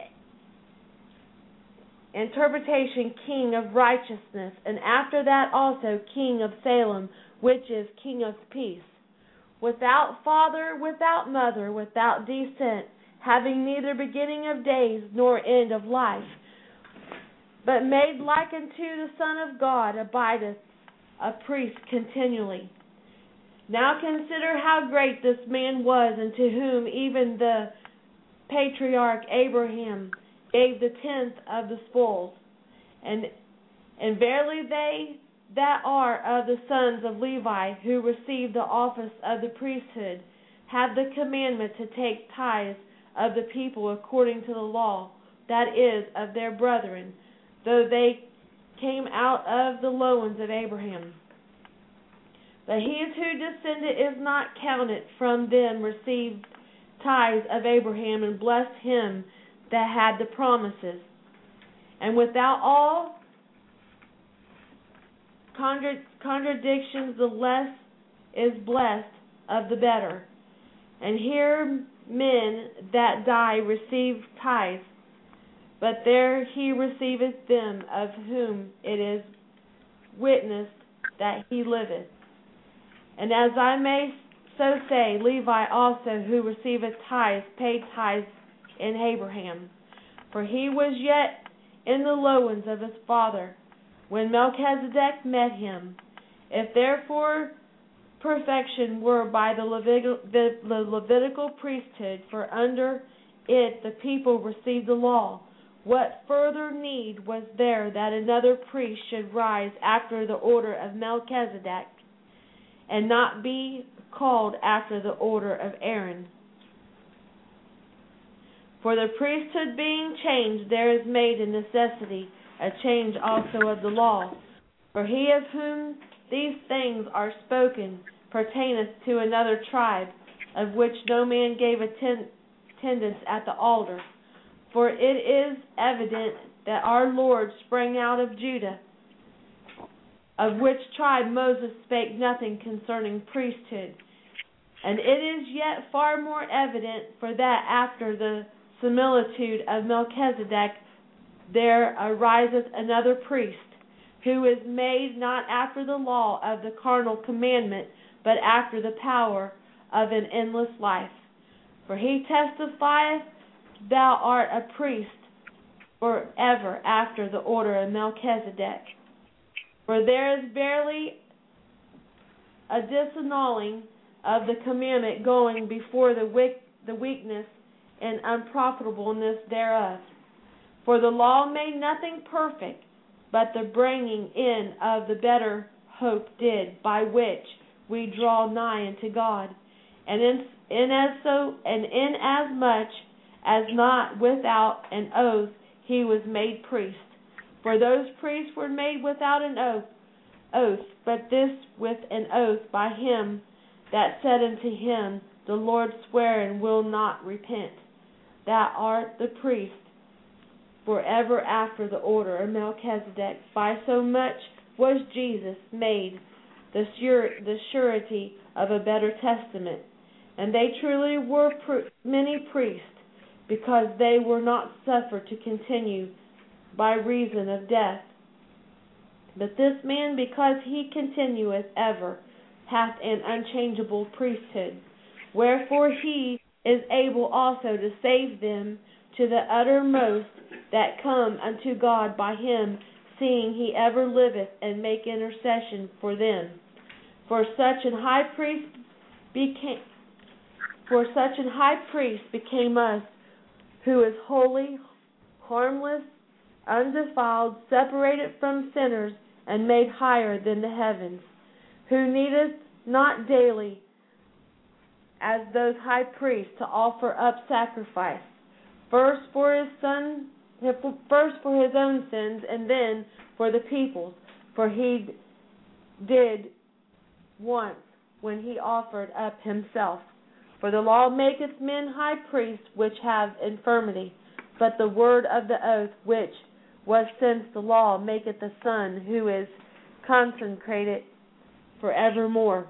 B: interpretation king of righteousness, and after that also king of Salem, which is king of peace, without father, without mother, without descent, having neither beginning of days nor end of life, but made like unto the Son of God, abideth a priest continually. Now consider how great this man was, unto whom even the patriarch Abraham gave the tenth of the spoils. And verily they that are of the sons of Levi, who receive the office of the priesthood, have the commandment to take tithes of the people according to the law, that is, of their brethren, though they came out of the loins of Abraham. But he who descended is not counted from them received tithes of Abraham, and blessed him that had the promises. And without all contradictions, the less is blessed of the better. And here men that die receive tithes, but there he receiveth them of whom it is witnessed that he liveth. And as I may so say, Levi also, who receiveth tithes, paid tithes in Abraham. For he was yet in the loins of his father when Melchizedek met him. If therefore perfection were by the Levitical priesthood, for under it the people received the law, what further need was there that another priest should rise after the order of Melchizedek, and not be called after the order of Aaron? For the priesthood being changed, there is made a necessity a change also of the law. For he of whom these things are spoken pertaineth to another tribe, of which no man gave attendance at the altar. For it is evident that our Lord sprang out of Judah, of which tribe Moses spake nothing concerning priesthood. And it is yet far more evident, for that after the similitude of Melchizedek there ariseth another priest, who is made not after the law of the carnal commandment, but after the power of an endless life. For he testifieth, thou art a priest forever after the order of Melchizedek. For there is barely a disannulling of the commandment going before the weakness and unprofitableness thereof. For the law made nothing perfect, but the bringing in of the better hope did, by which we draw nigh unto God. And inasmuch as not without an oath he was made priest. For those priests were made without an oath, oath, but this with an oath by him that said unto him, The Lord swear and will not repent. Thou art the priest forever after the order of Melchizedek. By so much was Jesus made the surety of a better testament. And they truly were many priests, because they were not suffered to continue by reason of death. But this man, because he continueth ever, hath an unchangeable priesthood. Wherefore he is able also to save them to the uttermost that come unto God by him, seeing he ever liveth and make intercession for them. For such an high priest became us, who is holy, harmless, undefiled, separated from sinners, and made higher than the heavens, who needeth not daily, as those high priests, to offer up sacrifice, first for his own sins, and then for the people's. For he did once, when he offered up himself. For the law maketh men high priests which have infirmity, but the word of the oath which was since the law maketh the Son, who is consecrated forevermore.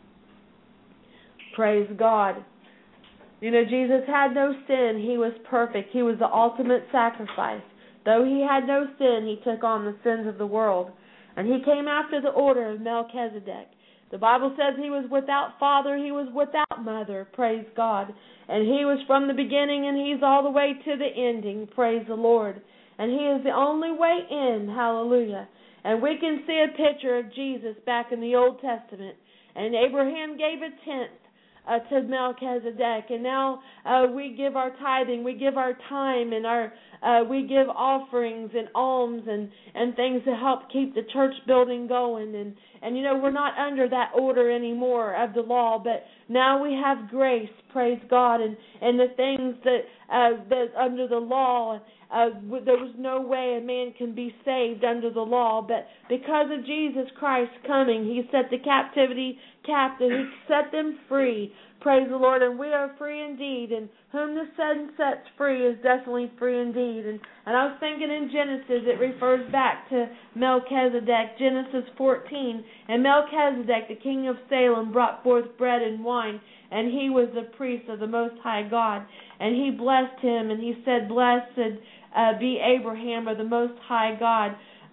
B: Praise God. You know, Jesus had no sin. He was perfect. He was the ultimate sacrifice. Though he had no sin, he took on the sins of the world. And he came after the order of Melchizedek. The Bible says he was without father, he was without mother, praise God. And he was from the beginning and he's all the way to the ending, praise the Lord. And he is the only way in, hallelujah. And we can see a picture of Jesus back in the Old Testament. And Abraham gave a tenth to Melchizedek, and now we give our tithing, we give our time, and we give offerings and alms and things to help keep the church building going. And you know, we're not under that order anymore of the law, but now we have grace, praise God, and the things that under the law, there was no way a man can be saved under the law, but because of Jesus Christ coming, he set the captivity captive, he set them free, praise the Lord, and we are free indeed, and whom the Son sets free is definitely free indeed. And I was thinking in Genesis, it refers back to Melchizedek, Genesis 14, and Melchizedek, the king of Salem, brought forth bread and wine, and he was the priest of the Most High God, and he blessed him, and he said, Blessed be Abraham of the Most High God,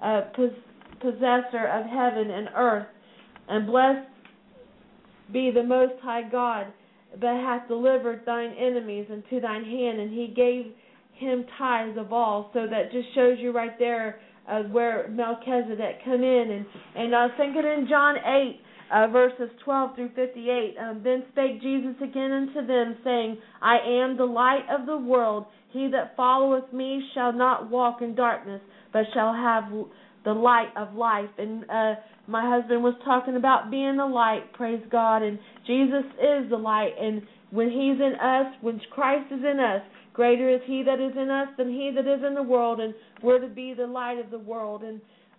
B: possessor of heaven and earth, and blessed be the Most High God, that hath delivered thine enemies into thine hand, and he gave him tithes of all. So that just shows you right there where Melchizedek come in. And I was thinking in John 8, verses 12 through 58, then spake Jesus again unto them, saying, I am the light of the world. He that followeth me shall not walk in darkness, but shall have the light of life. And my husband was talking about being the light, praise God, and Jesus is the light, and when he's in us, when Christ is in us, greater is he that is in us than he that is in the world, and we're to be the light of the world, and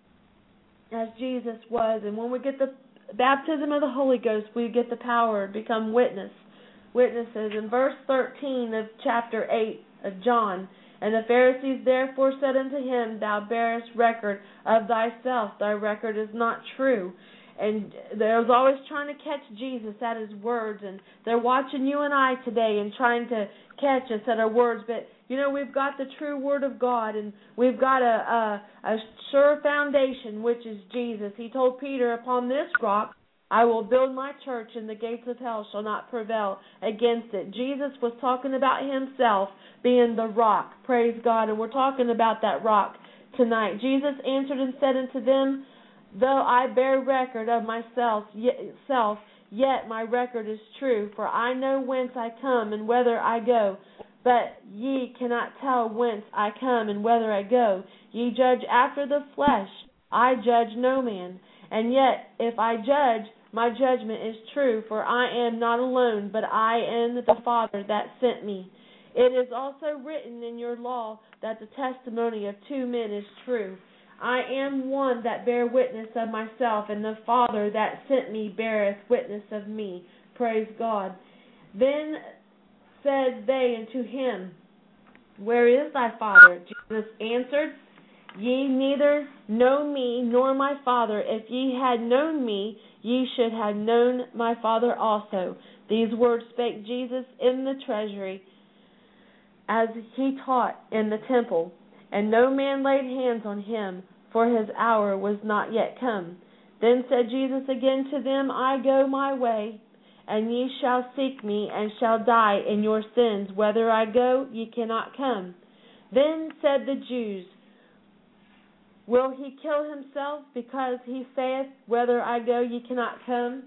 B: as Jesus was. And when we get the baptism of the Holy Ghost, we get the power to become witnesses. In verse 13 of chapter 8 of John, and the Pharisees therefore said unto him, Thou bearest record of thyself, thy record is not true. And they was always trying to catch Jesus at his words, and they're watching you and I today and trying to catch us at our words. But you know, we've got the true Word of God, and we've got a sure foundation, which is Jesus. He told Peter, Upon this rock I will build my church, and the gates of hell shall not prevail against it. Jesus was talking about himself being the rock, praise God, and we're talking about that rock tonight. Jesus answered and said unto them, Though I bear record of myself, yet my record is true, for I know whence I come and whither I go. But ye cannot tell whence I come and whither I go. Ye judge after the flesh, I judge no man. And yet, if I judge, my judgment is true, for I am not alone, but I and the Father that sent me. It is also written in your law that the testimony of two men is true. I am one that bear witness of myself, and the Father that sent me beareth witness of me. Praise God. Then said they unto him, Where is thy Father? Jesus answered, Ye neither know me nor my Father. If ye had known me, ye should have known my Father also. These words spake Jesus in the treasury, as he taught in the temple. And no man laid hands on him, for his hour was not yet come. Then said Jesus again to them, I go my way, and ye shall seek me, and shall die in your sins. Whether I go, ye cannot come. Then said the Jews, Will he kill himself, because he saith, Whether I go, ye cannot come?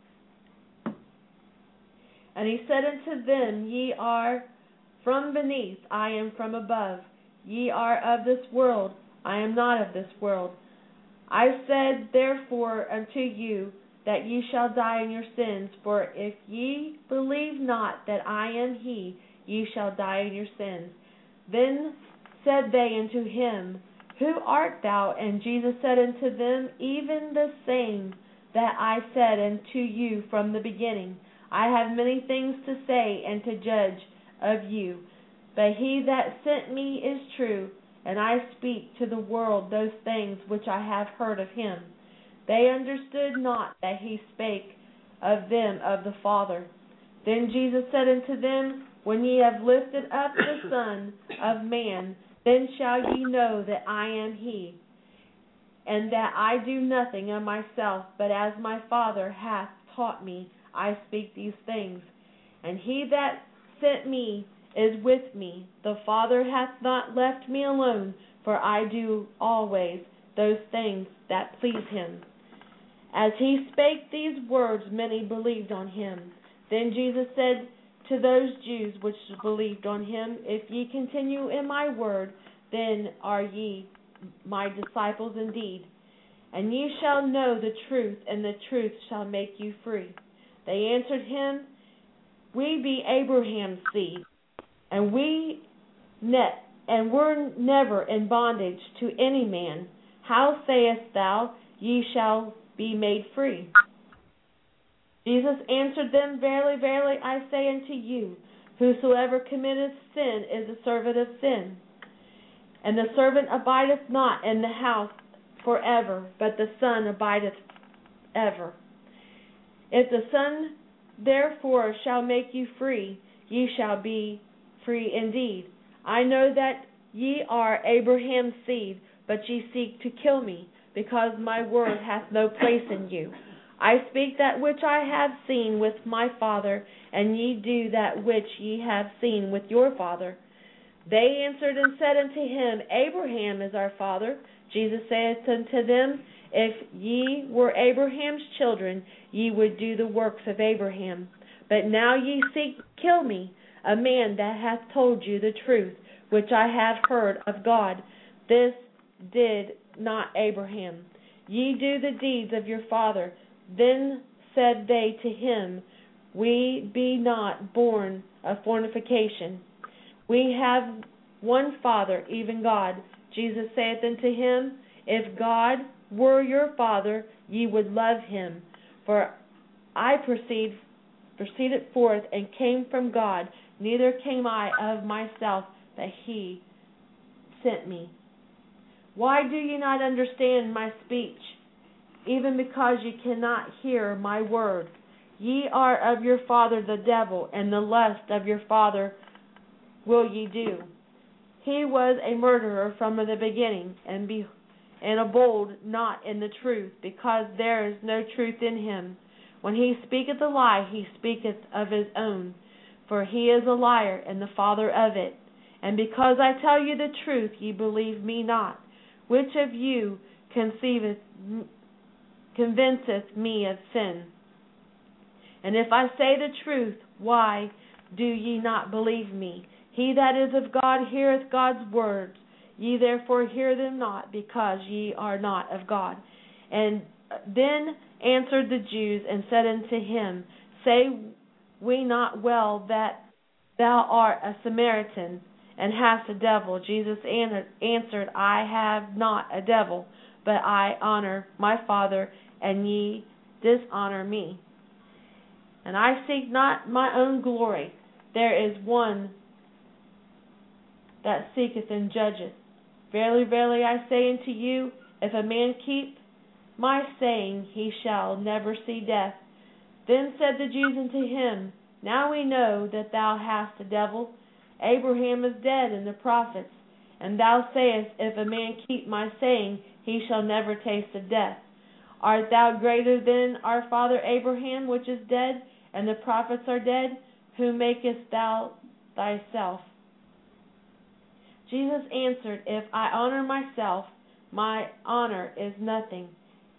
B: And he said unto them, Ye are from beneath, I am from above. Ye are of this world, I am not of this world. I said therefore unto you, that ye shall die in your sins. For if ye believe not that I am he, ye shall die in your sins. Then said they unto him, Who art thou? And Jesus said unto them, Even the same that I said unto you from the beginning. I have many things to say and to judge of you, but he that sent me is true, and I speak to the world those things which I have heard of him. They understood not that he spake of them of the Father. Then Jesus said unto them, When ye have lifted up the Son of Man, then shall ye know that I am he, and that I do nothing of myself, but as my Father hath taught me, I speak these things. And he that sent me is with me. The Father hath not left me alone, for I do always those things that please him. As he spake these words, many believed on him. Then Jesus said to those Jews which believed on him, If ye continue in my word, then are ye my disciples indeed. And ye shall know the truth, and the truth shall make you free. They answered him, We be Abraham's seed, and were never in bondage to any man. How sayest thou, Ye shall be made free? Jesus answered them, Verily, verily, I say unto you, whosoever committeth sin is a servant of sin. And the servant abideth not in the house forever, but the Son abideth ever. If the Son therefore shall make you free, ye shall be free indeed. I know that ye are Abraham's seed, but ye seek to kill me, because my word hath no place in you. I speak that which I have seen with my father, and ye do that which ye have seen with your father. They answered and said unto him, Abraham is our father. Jesus saith unto them, If ye were Abraham's children, ye would do the works of Abraham. But now ye seek to kill me, a man that hath told you the truth, which I have heard of God. This did not Abraham. Ye do the deeds of your father. Then said they to him, We be not born of fornication. We have one Father, even God. Jesus saith unto him, If God were your Father, ye would love him. For I proceeded forth and came from God, neither came I of myself, but he sent me. Why do ye not understand my speech? Even because ye cannot hear my word. Ye are of your father the devil, and the lust of your father will ye do. He was a murderer from the beginning, and abode not in the truth, because there is no truth in him. When he speaketh a lie, he speaketh of his own, for he is a liar and the father of it. And because I tell you the truth, ye believe me not. Which of you convinceth me of sin? And if I say the truth, why do ye not believe me? He that is of God heareth God's words. Ye therefore hear them not, because ye are not of God. And then answered the Jews and said unto him, Say we not well that thou art a Samaritan, and hast a devil? Jesus answered, I have not a devil, but I honor my Father, and ye dishonor me. And I seek not my own glory. There is one that seeketh and judgeth. Verily, verily, I say unto you, if a man keep my saying, he shall never see death. Then said the Jews unto him, Now we know that thou hast a devil. Abraham is dead, and the prophets. And thou sayest, If a man keep my saying, he shall never taste of death. Art thou greater than our father Abraham, which is dead, and the prophets are dead? Who makest thou thyself? Jesus answered, If I honor myself, my honor is nothing.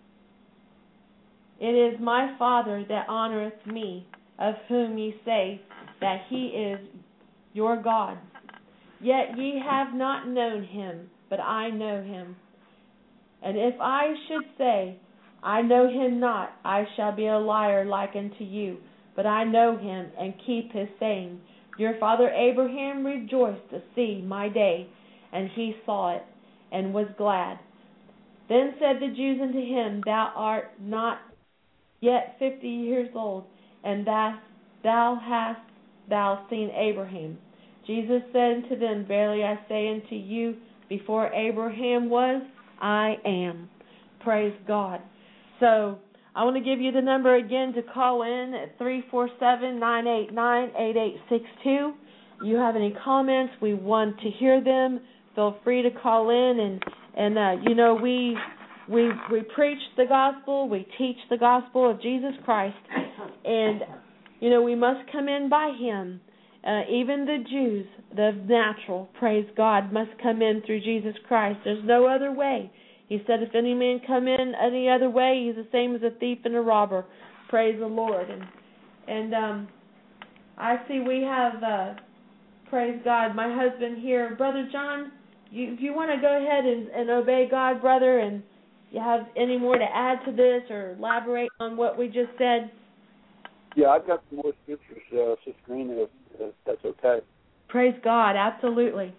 B: It is my Father that honoreth me, of whom ye say that he is your God. Yet ye have not known him, but I know him. And if I should say, I know him not, I shall be a liar like unto you. But I know him, and keep his saying. Your father Abraham rejoiced to see my day, and he saw it, and was glad. Then said the Jews unto him, Thou art not yet 50 years old, and thou hast seen Abraham. Jesus said unto them, Verily I say unto you, before Abraham was, I am. Praise God. So, I want to give you the number again to call in at 347-989-8862. You have any comments, we want to hear them. Feel free to call in, and you know, we preach the gospel, we teach the gospel of Jesus Christ, and you know, we must come in by him. Even the Jews, the natural, praise God, must come in through Jesus Christ. There's no other way. He said, if any man come in any other way, he's the same as a thief and a robber. Praise the Lord. And I see we have, praise God, my husband here. Brother John, if you want to go ahead and obey God, brother, and you have any more to add to this or elaborate on what we just said?
A: Yeah, I've got some more scriptures, Sister Green, if that's okay.
B: Praise God, absolutely.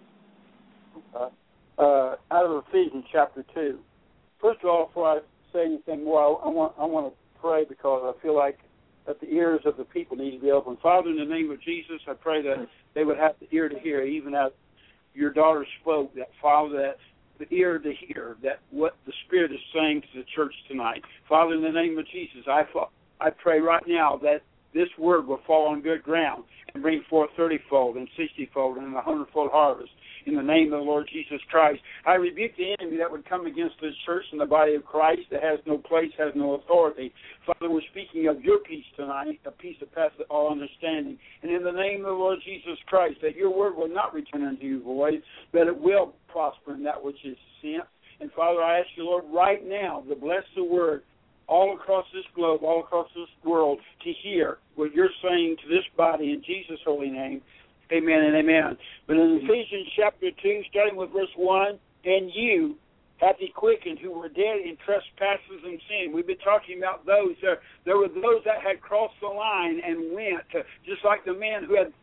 A: Out of Ephesians chapter 2. First of all, before I say anything more, I want to pray, because I feel like that the ears of the people need to be open. Father, in the name of Jesus, I pray that they would have the ear to hear, even as your daughter spoke, that Father, that the ear to hear, that what the Spirit is saying to the church tonight. Father, in the name of Jesus, I pray right now that this word will fall on good ground and bring forth 30-fold and 60-fold and 100-fold harvest. In the name of the Lord Jesus Christ, I rebuke the enemy that would come against this church and the body of Christ that has no place, has no authority. Father, we're speaking of your peace tonight, a peace that passes all understanding. And in the name of the Lord Jesus Christ, that your word will not return unto you void, but it will prosper in that which is sent. And Father, I ask you, Lord, right now to bless the word all across this globe, all across this world, to hear what you're saying to this body in Jesus' holy name. Amen and amen. But in Ephesians chapter 2, starting with verse 1, and you hath he quickened who were dead in trespasses and sin. We've been talking about those. There were those that had crossed the line and went, just like the man who had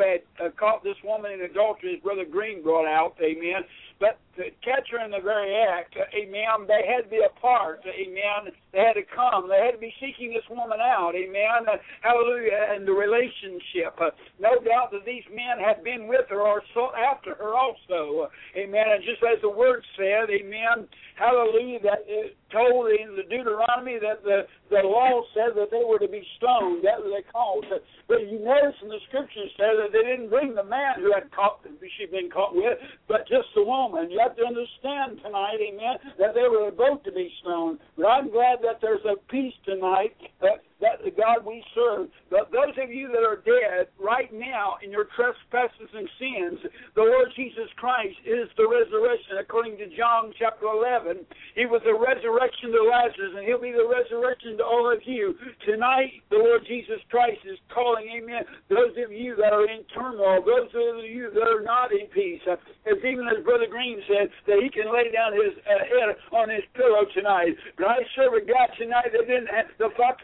A: caught this woman in adultery, as Brother Green brought out, amen. But to catch her in the very act, amen, they had to be apart, amen. They had to come. They had to be seeking this woman out, amen. Hallelujah, and the relationship. No doubt that these men had been with her or sought after her also, amen. And just as the word said, amen, hallelujah, that it told in the Deuteronomy that the law said that they were to be stoned. That was what they called. But you notice in the scriptures said that they didn't bring the man who had she'd been caught with, but just the woman. You have to understand tonight, amen, that they were both to be stoned. But I'm glad that there's a peace tonight that the God we serve. But those of you that are dead right now in your trespasses and sins, the Lord Jesus Christ is the resurrection. According to John chapter 11, he was the resurrection to Lazarus, and he'll be the resurrection to all of you. Tonight, the Lord Jesus Christ is calling, amen, those of you that are in turmoil, those of you that are not in peace. As even as Brother Green said, that he can lay down his head on his pillow tonight. But I serve a God tonight that didn't have the foxes have holes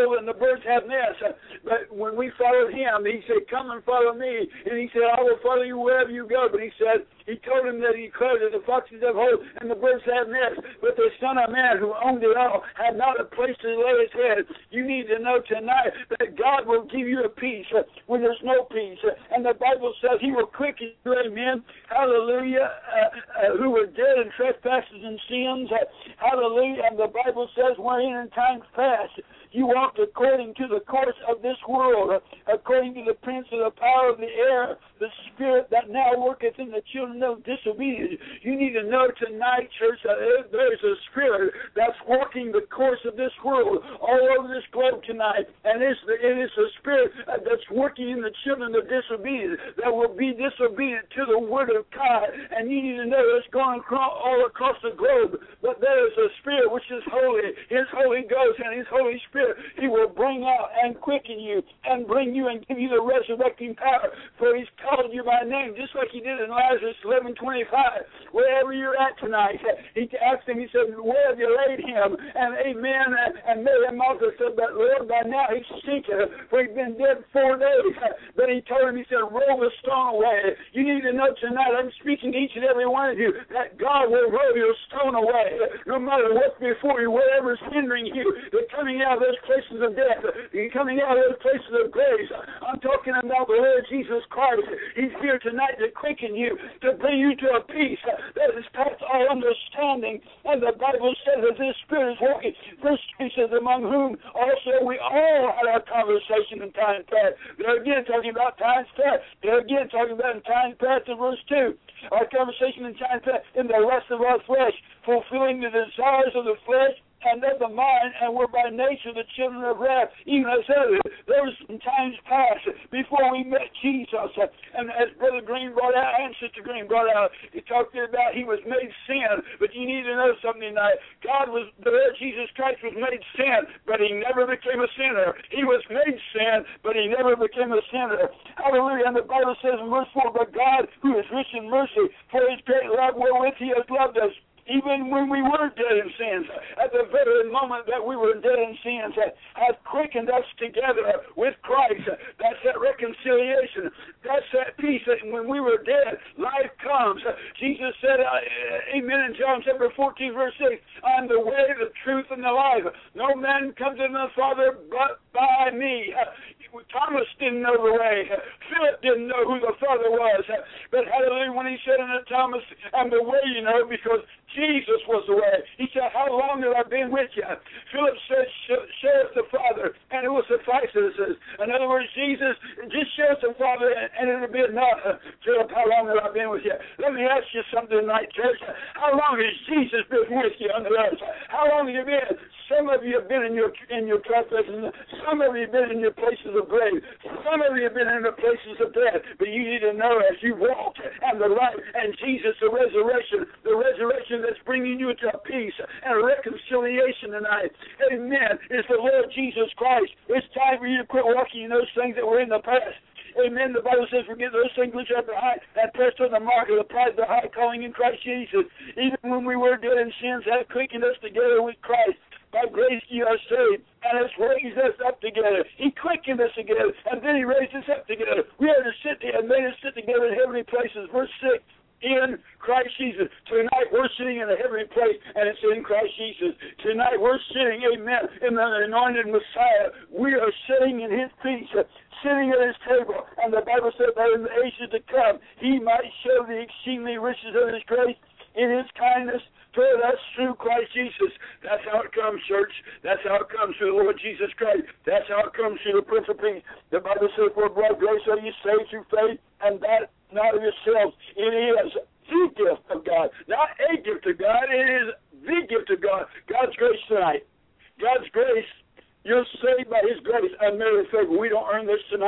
A: hole and the birds have nests. But when we followed him, he said, come and follow me. And he said, I will follow you wherever you go. But he told him that he declared that the foxes have holes and the birds have nests. But the Son of Man, who owned it all, had not a place to lay his head. You need to know tonight that God will give you a peace when there's no peace. And the Bible says he will quicken you, amen. Hallelujah. Who were dead in trespasses and sins. Hallelujah. And the Bible says, wherein in times past you walked according to the course of this world, according to the prince of the power of the air, the spirit that now worketh in the children of disobedience. You need to know tonight, church, that there is a spirit that's walking the course of this world all over this globe tonight. And it is a spirit that's working in the children of disobedience that will be disobedient to the word of God. And you need to know it's going all across the globe. But there is a spirit which is holy, his Holy Ghost and his Holy Spirit. He will bring out and quicken you and bring you and give you the resurrecting power. For he's called you by name, just like he did in Lazarus 11:25. Wherever you're at tonight, he asked him, he said, where have you laid him? And amen. And Mary and Martha said, but Lord, by now he's sinking, for he's been dead 4 days. But he told him, he said, roll the stone away. You need to know tonight, I'm speaking to each and every one of you, that God will roll your stone away. No matter what's before you, whatever's hindering you, they're coming out of those places of death. You're coming out of those places of grace. I'm talking about the Lord Jesus Christ. He's here tonight to quicken you, to bring you to a peace that is past all understanding. And the Bible says that this Spirit is walking. Verse 3 says, among whom also we all had our conversation in times past. They're again talking about times past. They're again talking about in times past in verse 2. Our conversation in times past in the lust of our flesh, fulfilling the desires of the flesh and of the mind, and were by nature the children of wrath, even as others. There was some times past before we met Jesus, and as Brother Green brought out, and Sister Green brought out, he talked about he was made sin. But you need to know something tonight. The Lord Jesus Christ was made sin, but he never became a sinner. He was made sin, but he never became a sinner. Hallelujah. And the Bible says in verse 4, but God, who is rich in mercy, for his great love wherewith he has loved us, even when we were dead in sins, at the very moment that we were dead in sins, hath quickened us together with Christ. That's that reconciliation. That's that peace that when we were dead, life comes. Jesus said, amen, in John chapter 14, verse 6, I am the way, the truth, and the life. No man comes to the Father but by me. Thomas didn't know the way. Philip didn't know who the Father was. But hallelujah, when he said unto Thomas, I'm the way, you know, because Jesus was the way. He said, how long have I been with you? Philip said, show us the Father, and it will suffice us. In other words, Jesus, just show us the Father, and it'll be enough. Philip, how long have I been with you? Let me ask you something tonight, church. How long has Jesus been with you on the earth? How long have you been? Some of you have been in your trespasses. Some of you have been in your places of grave. Some of you have been in the places of death. But you need to know as you walk and the life and Jesus, the resurrection that's bringing you to a peace and a reconciliation tonight. Amen. It's the Lord Jesus Christ. It's time for you to quit walking in those things that were in the past. Amen. The Bible says, forget those things which are behind and press on the mark of the prize of the high calling in Christ Jesus. Even when we were dead in sins, hath quickened us together with Christ. By grace you are saved, and has raised us up together. He quickened us together, and then he raised us up together. We are to sit and made us sit together in heavenly places. Verse 6, in Christ Jesus. Tonight we're sitting in a heavenly place, and it's in Christ Jesus. Tonight we're sitting, amen, in the anointed Messiah. We are sitting in his peace, sitting at his table. And the Bible said that in the ages to come, he might show the exceedingly riches of his grace in his kindness toward us through Christ Jesus. That's how it comes, church. That's how it comes through the Lord Jesus Christ. That's how it comes through the Prince of Peace. The Bible says, for by grace are you saved through faith, and that not of yourselves. It is the gift of God. Not a gift of God. It is the gift of God. God's grace tonight. God's grace. You're saved by his grace, unmerited favor. We don't earn this tonight.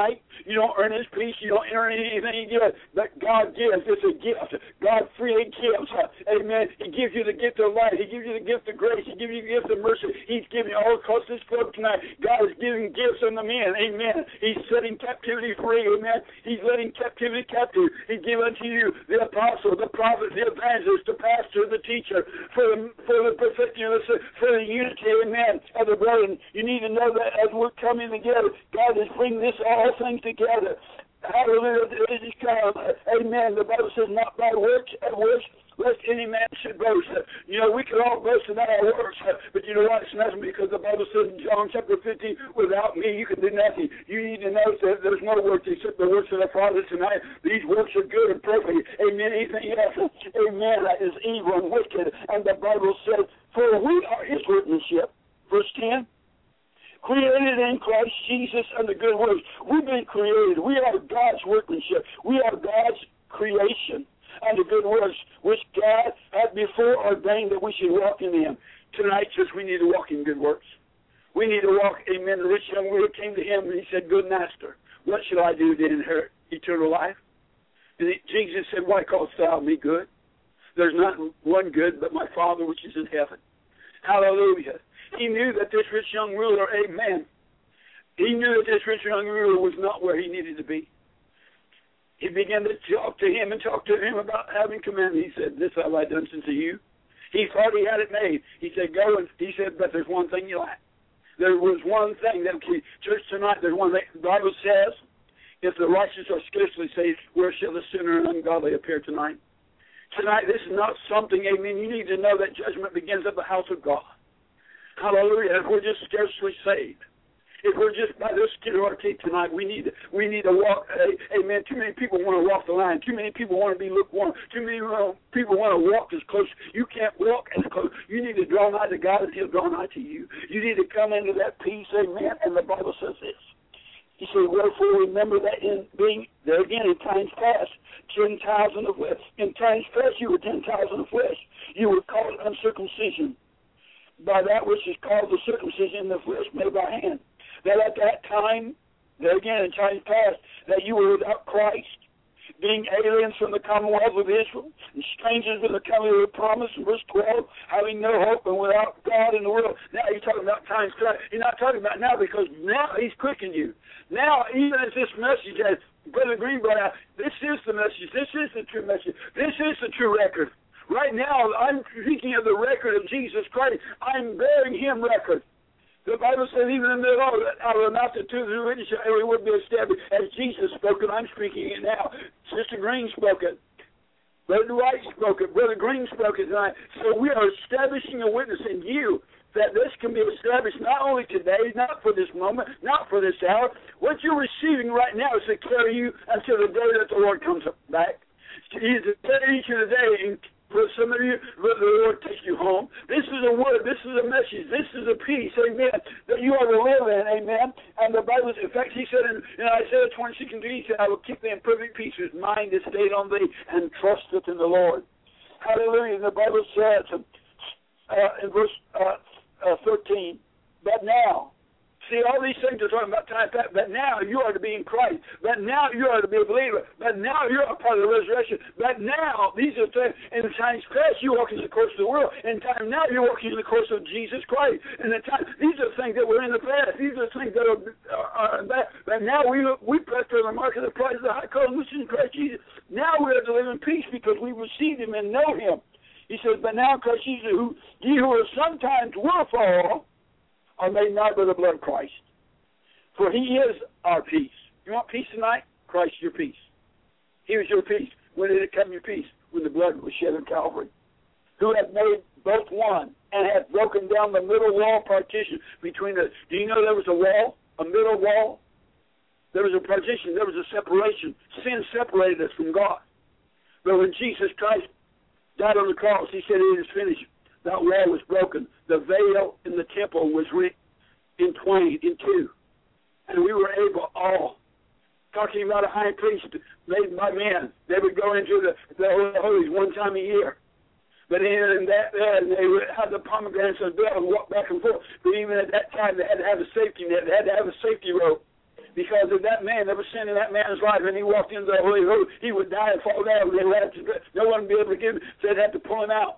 A: You don't earn His peace. You don't earn anything you give, but God gives. It's a gift. God freely gives. Amen. He gives you the gift of life. He gives you the gift of grace. He gives you the gift of mercy. He's giving you all across this globe tonight. God is giving gifts unto men. Amen. He's setting captivity free. Amen. He's letting captivity captive. He gave unto you the apostle, the prophet, the evangelist, the pastor, the teacher, for the perfecting of the, for the unity, amen, of the brethren. You need to know that as we're coming together, God is bringing this all things together. Hallelujah. Amen. The Bible says, not by works, lest any man should boast. You know, we can all boast in our works, but you know what? It's nothing, because the Bible says in John chapter 15, without me you can do nothing. You need to know that there's no works except the works of the Father tonight. These works are good and perfect. Amen. Anything else, amen, that is evil and wicked. And the Bible says, for we are His workmanship. Verse 10. Created in Christ Jesus unto good works. We've been created. We are God's workmanship. We are God's creation unto good works, which God had before ordained that we should walk in them. Tonight, church, we need to walk in good works. We need to walk, amen. The rich young ruler came to Him and he said, good master, what shall I do to inherit eternal life? And Jesus said, why callest thou me good? There's not one good but my Father which is in heaven. Hallelujah. He knew that this rich young ruler, amen, he knew that this rich young ruler was not where he needed to be. He began to talk to him about having commandments. He said, this have I done unto you. He thought he had it made. He said, go, and he said, but there's one thing you lack. There was one thing that church tonight, there's one thing. The Bible says, if the righteous are scarcely saved, where shall the sinner and ungodly appear tonight? Tonight, this is not something, amen, you need to know that judgment begins at the house of God. Hallelujah. If we're just scarcely saved, if we're just by the skin of our teeth tonight, we need to walk. Amen. Too many people want to walk the line. Too many people want to be lukewarm. Too many people want to walk as close. You can't walk as close. You need to draw nigh to God, and He'll draw nigh to you. You need to come into that peace. Amen. And the Bible says this. He said, wherefore remember that in being, there again, in times past, Gentiles in the flesh. In times past, you were Gentiles in the flesh. You were called uncircumcision by that which is called the circumcision in the flesh made by hand. That at that time, there again, in times past, that you were without Christ, being aliens from the commonwealth of Israel, and strangers with the coming of the promise, in verse 12, having no hope and without God in the world. Now you're talking about times past. You're not talking about now, because now He's quickening you. Now, even as this message, as Brother Green brought out, this is the message. This is the true message. This is the true record. Right now, I'm thinking of the record of Jesus Christ. I'm bearing Him record. The Bible says, even in the law, out of the mouth of two or three witnesses, every word be established. As Jesus spoke it, I'm speaking it now. Sister Green spoke it. Brother Dwight spoke it. Brother Green spoke it tonight. So we are establishing a witness in you that this can be established not only today, not for this moment, not for this hour. What you're receiving right now is to carry you until the day that the Lord comes back. He's to carry you to the day, and for some of you, the Lord takes you home. This is a word. This is a message. This is a peace, amen, that you are to live in, amen. And the Bible, in fact, He said in Isaiah 26:3, He said, I will keep thee in perfect peace, whose mind is stayed on thee, and trusteth in the Lord. Hallelujah. And the Bible says in verse 13, but now, see, all these things are talking about time past, but now you are to be in Christ. But now you are to be a believer. But now you're a part of the resurrection. But now, these are things, in times past, you walk in the course of the world. In time now, you're walking in the course of Jesus Christ. In the time, these are things that were in the past. These are things that are back. But now we press to the mark of the prize of the high calling which is in Christ Jesus. Now we are to live in peace because we received Him and know Him. He says, but now Christ Jesus, ye who are sometimes will fall, are made nigh by the blood of Christ. For He is our peace. You want peace tonight? Christ your peace. He was your peace. When did it come your peace? When the blood was shed on Calvary. Who hath made both one, and hath broken down the middle wall partition between the... Do you know there was a wall? A middle wall? There was a partition. There was a separation. Sin separated us from God. But when Jesus Christ died on the cross, He said, it is finished. That wall was broken. The veil in the temple was ripped in two. And we were able all, talking about a high priest made by men, they would go into the Holy of Holies one time a year. But in that, they would have the pomegranates and bell and walk back and forth. But even at that time, they had to have a safety net. They had to have a safety rope. Because if that man, there was sin in that man's life, and he walked into the Holy Ghost, he would die and fall down. No one would be able to give him, so they'd have to pull him out.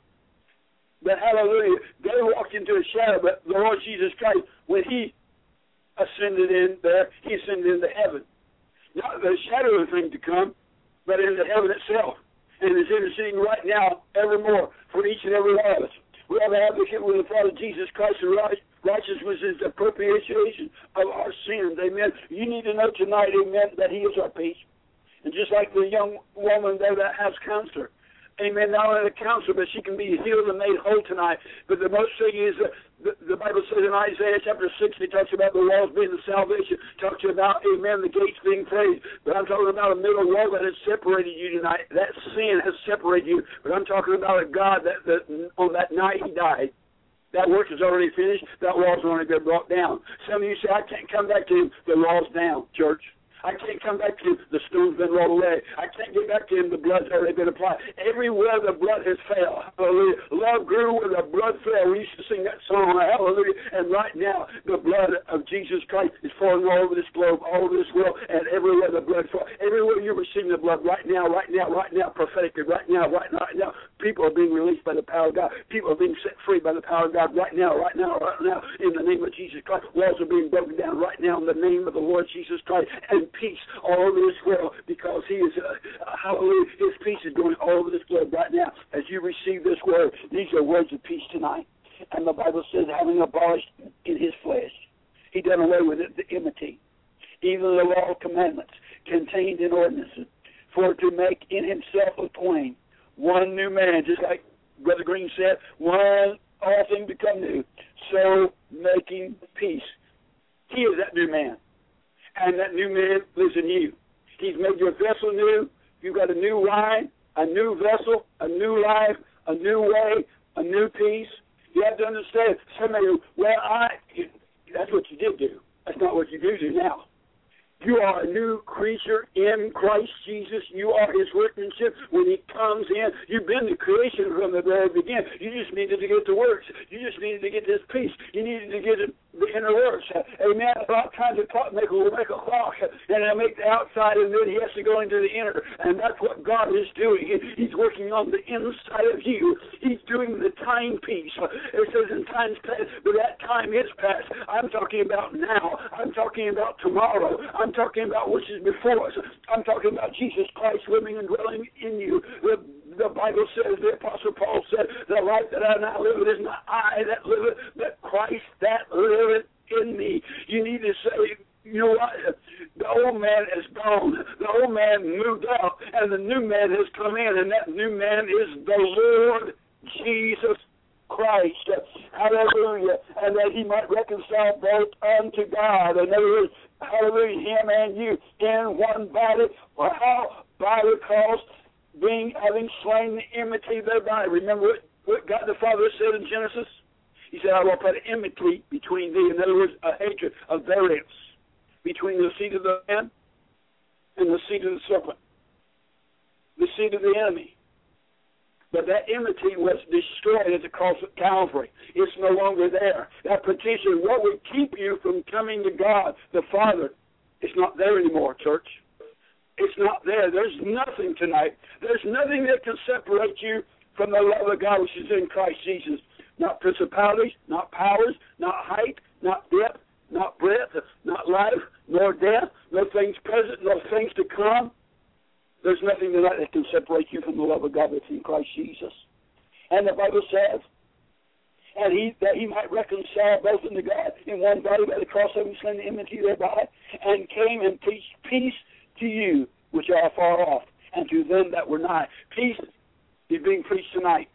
A: But hallelujah, they walked into a shadow, but the Lord Jesus Christ, when he ascended in there, he ascended into heaven. Not the shadow of the thing to come, but into heaven itself. And is interceding right now, evermore, for each and every one of us. We have an advocate with the Father, Jesus Christ, and righteousness is the propitiation of our sins. Amen. You need to know tonight, amen, that he is our peace. And just like the young woman there that has cancer, amen, not only the cancer, but she can be healed and made whole tonight. But the most thing is, the Bible says in Isaiah chapter 6, it talks about the walls being the salvation. It talks about, amen, the gates being praised. But I'm talking about a middle wall that has separated you tonight. That sin has separated you. But I'm talking about a God that on that night he died. That work is already finished. That wall's already been brought down. Some of you say, I can't come back to him. The wall's down, church. I can't come back to him. The stone's been rolled away. I can't get back to him. The blood's already been applied. Everywhere the blood has failed. Hallelujah. Love grew where the blood fell. We used to sing that song, hallelujah. And right now, the blood of Jesus Christ is flowing all over this globe, all over this world, and everywhere the blood falls. Everywhere you're receiving the blood right now, prophetically, right now. People are being released by the power of God. People are being set free by the power of God right now, in the name of Jesus Christ. Walls are being broken down right now in the name of the Lord Jesus Christ. And peace all over this world, because he is, hallelujah, his peace is going all over this globe right now. As you receive this word, these are words of peace tonight. And the Bible says, having abolished in his flesh, he done away with it, the enmity, even the law of commandments contained in ordinances, for to make in himself a twain one new man, just like Brother Green said, all things become new, so making peace. He is that new man. And that new man lives in you. He's made your vessel new. You've got a new wine, a new vessel, a new life, a new way, a new peace. You have to understand, somebody, that's what you did do. That's not what you do now. You are a new creature in Christ Jesus. You are his workmanship. When he comes in, you've been the creation from the very beginning. You just needed to get the works. You just needed to get this peace. You needed to get the inner works. Amen. A lot of times the clockmaker will make a clock, and he'll make the outside, and then he has to go into the inner. And that's what God is doing. He's working on the inside of you. He's doing the timepiece. It says in times past, but that time is past. I'm talking about now. I'm talking about tomorrow. I'm talking about which is before us. I'm talking about Jesus Christ living and dwelling in you. The Bible says, the Apostle Paul said, the life that I now live, it is not I that liveth, but Christ that liveth in me. You need to say, you know what? The old man is gone. The old man moved out, and the new man has come in, and that new man is the Lord Jesus Christ. Hallelujah. And that he might reconcile both unto God. In other words, hallelujah, him and you in one body. Well, how? By the cross, having slain the enmity thereby. Remember what God the Father said in Genesis? He said, I will put enmity between thee. In other words, a hatred, a variance between the seed of the man and the seed of the serpent, the seed of the enemy. But that enmity was destroyed at the cross of Calvary. It's no longer there. That petition, what would keep you from coming to God, the Father, it's not there anymore, church. It's not there. There's nothing tonight. There's nothing that can separate you from the love of God which is in Christ Jesus. Not principalities, not powers, not height, not depth, not breadth, not life, nor death, no things present, no things to come. There's nothing tonight that can separate you from the love of God that's in Christ Jesus. And the Bible says, and that he might reconcile both unto God in one body by the cross, having slain the enmity thereby, and came and preached peace to you which are far off, and to them that were nigh. Peace is being preached tonight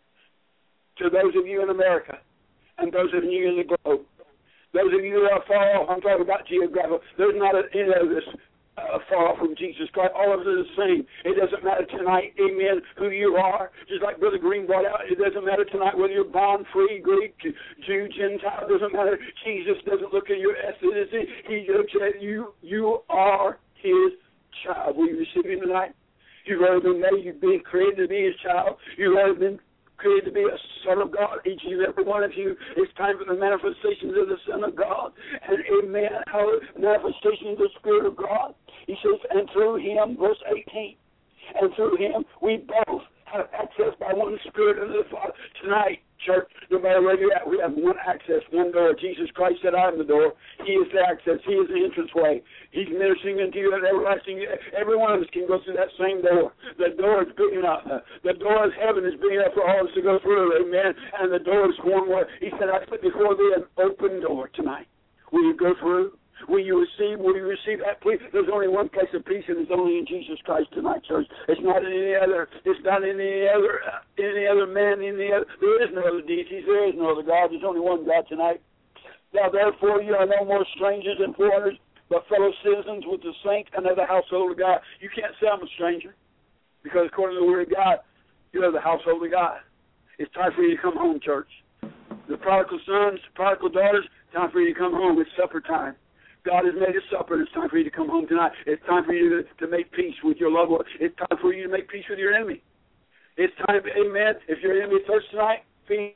A: to those of you in America and those of you in the globe. Those of you that are far off, I'm talking about geographical. There's not any of this far off from Jesus Christ. All of us are the same. It doesn't matter tonight, amen, who you are. Just like Brother Green brought out, it doesn't matter tonight whether you're bond, free, Greek, Jew, Gentile. It doesn't matter. Jesus doesn't look at your ethnicity. He looks at you. You are his child. Will you receive him tonight? You've already been made. You've been created to be his child. You've already been created to be a son of God. Each and every one of you, it's time for the manifestations of the Son of God. And Amen. Manifestation of the Spirit of God. He says, and through him, verse 18, and through him we both have access by one Spirit unto the Father. Tonight, church, no matter where you're at, we have one access, one door. Jesus Christ said, I am the door. He is the access. He is the entranceway. He's ministering unto you that everlasting. Every one of us can go through that same door. The door is big enough. The door of heaven is big enough for all of us to go through. Amen. And the door is one way. He said, I put before thee an open door tonight. Will you go through? Will you receive that peace? There's only one place of peace, and it's only in Jesus Christ tonight, church. It's not in any other. It's not in any other man. There is no other deities. There is no other God. There's only one God tonight. Now, therefore, you are no more strangers and foreigners, but fellow citizens with the saints and of the household of God. You can't say I'm a stranger, because according to the Word of God, you're the household of God. It's time for you to come home, church. The prodigal sons, prodigal daughters, time for you to come home. It's supper time. God has made a supper, and it's time for you to come home tonight. It's time for you to make peace with your loved one. It's time for you to make peace with your enemy. It's time, amen, if your enemy thirsts tonight, feed him.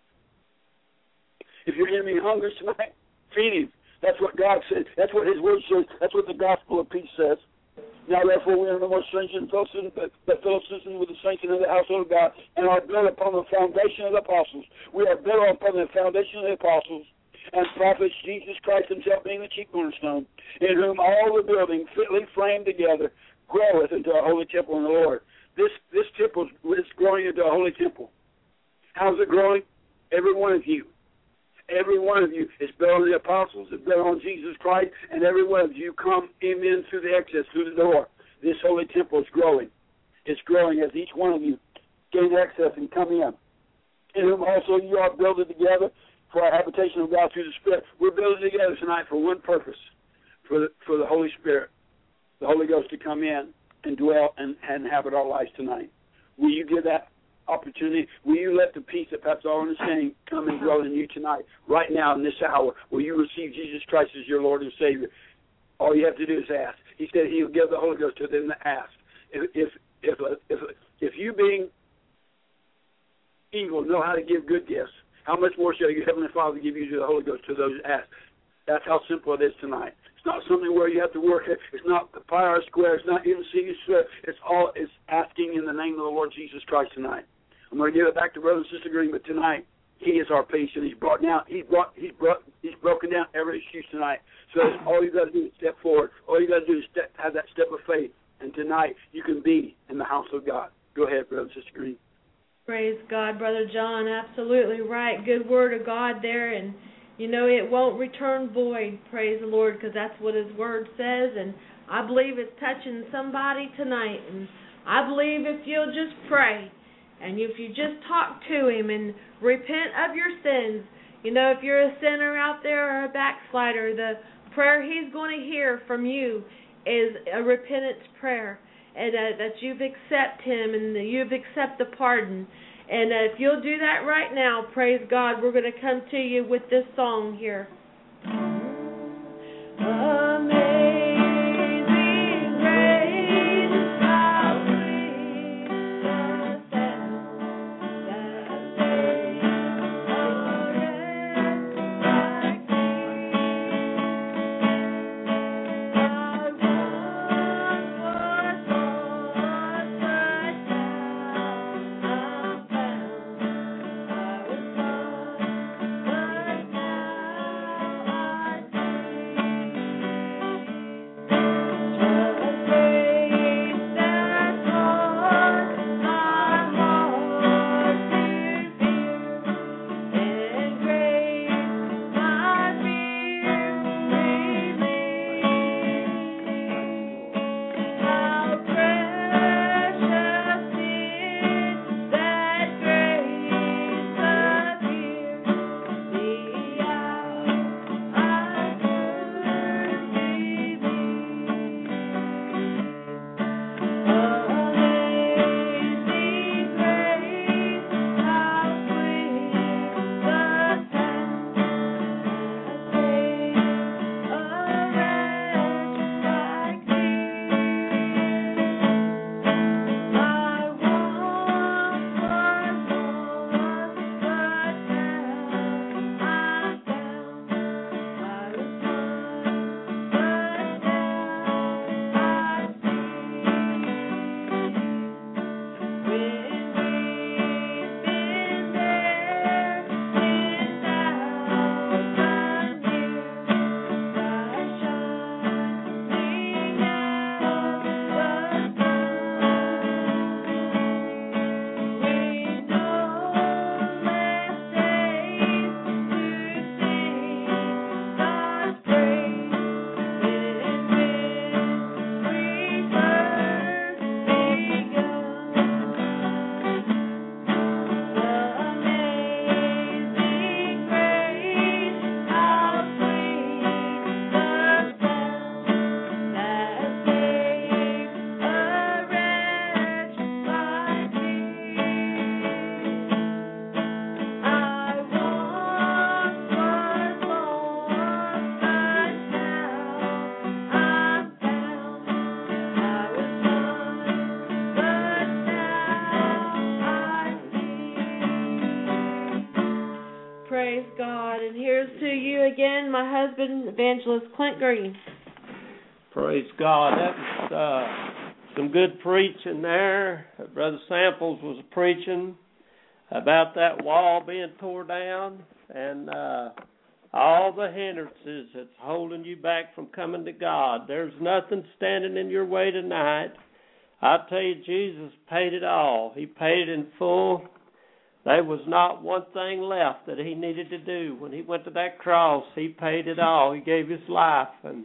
A: If your enemy hungers tonight, feed him. That's what God said. That's what his word says. That's what the gospel of peace says. Now, therefore, we are no more strangers and fellow citizens, but fellow citizens with the saints and in the household of God, and are built upon the foundation of the apostles. We are built upon the foundation of the apostles and prophets, Jesus Christ himself being the chief cornerstone, in whom all the building fitly framed together groweth into a holy temple in the Lord. This temple is growing into a holy temple. How is it growing? Every one of you. Every one of you is built on the apostles, is built on Jesus Christ, and every one of you come in through the exit, through the door. This holy temple is growing. It's growing as each one of you gain access and come in. In whom also you are built together for our habitation of God through the Spirit. We're building together tonight for one purpose, for the Holy Spirit, the Holy Ghost to come in and dwell and inhabit our lives tonight. Will you give that opportunity? Will you let the peace that passes all understanding come and dwell in you tonight, right now in this hour? Will you receive Jesus Christ as your Lord and Savior? All you have to do is ask. He said he'll give the Holy Ghost to them that ask. If you being evil know how to give good gifts, how much more shall your Heavenly Father give you to the Holy Ghost to those that ask? That's how simple it is tonight. It's not something where you have to work it. It's not the pi r square. It's not even C square. It's asking in the name of the Lord Jesus Christ tonight. I'm going to give it back to Brother and Sister Green, but tonight He is our peace, and He's broken down every excuse tonight. So all you got to do is step forward. All you got to do is have that step of faith, and tonight you can be in the house of God. Go ahead, Brother and Sister Green.
B: Praise God, Brother John. Absolutely right. Good word of God there, and it won't return void. Praise the Lord, because that's what His word says, and I believe it's touching somebody tonight. And I believe if you'll just pray, and if you just talk to Him and repent of your sins, if you're a sinner out there or a backslider, the prayer He's going to hear from you is a repentance prayer, and that you've accepted Him and that you've accepted the pardon. And if you'll do that right now, praise God, we're going to come to you with this song here. Amazing grace, how sweet the sound that saved a wretch like me. I once was lost, but now I'm found. I was lost, but now husband, Evangelist Clint Green.
F: Praise God. That was some good preaching there. Brother Samples was preaching about that wall being tore down and all the hindrances that's holding you back from coming to God. There's nothing standing in your way tonight. I tell you, Jesus paid it all. He paid it in full. There was not one thing left that he needed to do. When he went to that cross, he paid it all. He gave his life. And,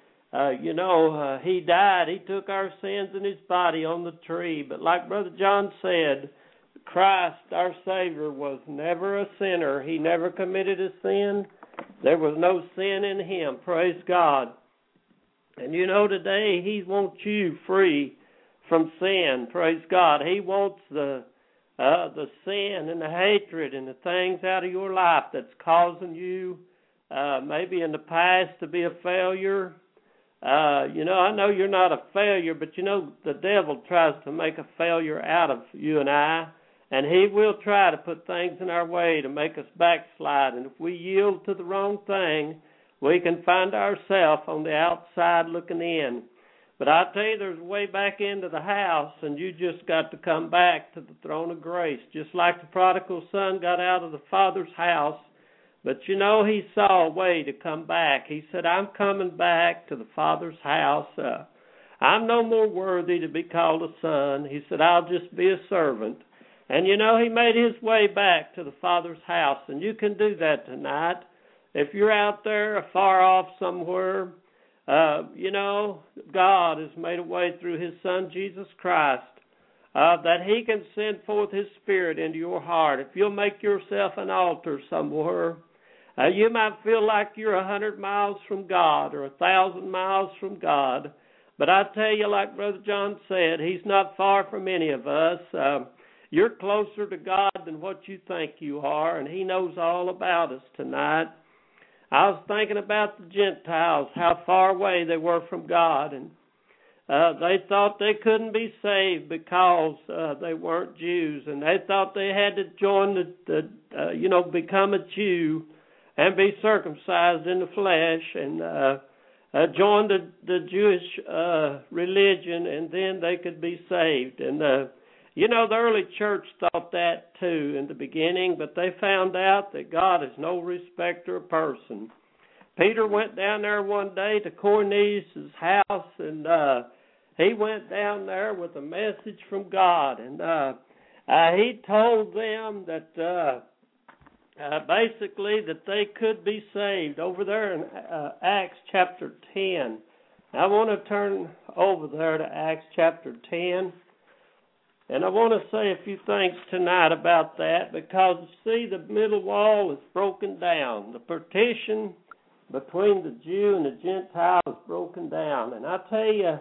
F: he died. He took our sins in his body on the tree. But like Brother John said, Christ, our Savior, was never a sinner. He never committed a sin. There was no sin in him. Praise God. And today he wants you free from sin. Praise God. He wants the sin and the hatred and the things out of your life that's causing you maybe in the past to be a failure. I know you're not a failure, but the devil tries to make a failure out of you and I, and he will try to put things in our way to make us backslide. And if we yield to the wrong thing, we can find ourselves on the outside looking in. But I tell you, there's a way back into the house, and you just got to come back to the throne of grace. Just like the prodigal son got out of the father's house, but he saw a way to come back. He said, I'm coming back to the Father's house. I'm no more worthy to be called a son. He said, I'll just be a servant. And, he made his way back to the Father's house. And you can do that tonight. If you're out there far off somewhere, God has made a way through his Son, Jesus Christ, that he can send forth his Spirit into your heart. If you'll make yourself an altar somewhere, you might feel like you're 100 miles from God or 1,000 miles from God. But I tell you, like Brother John said, he's not far from any of us. You're closer to God than what you think you are, and he knows all about us tonight. I was thinking about the Gentiles, how far away they were from God, and they thought they couldn't be saved because they weren't Jews, and they thought they had to join become a Jew and be circumcised in the flesh and join the Jewish religion, and then they could be saved. And the early church thought that too in the beginning, but they found out that God is no respecter of person. Peter went down there one day to Cornelius' house, and he went down there with a message from God, and he told them that basically that they could be saved over there in Acts chapter 10. I want to turn over there to Acts chapter 10. And I want to say a few things tonight about that because, see, the middle wall is broken down. The partition between the Jew and the Gentile is broken down. And I tell you,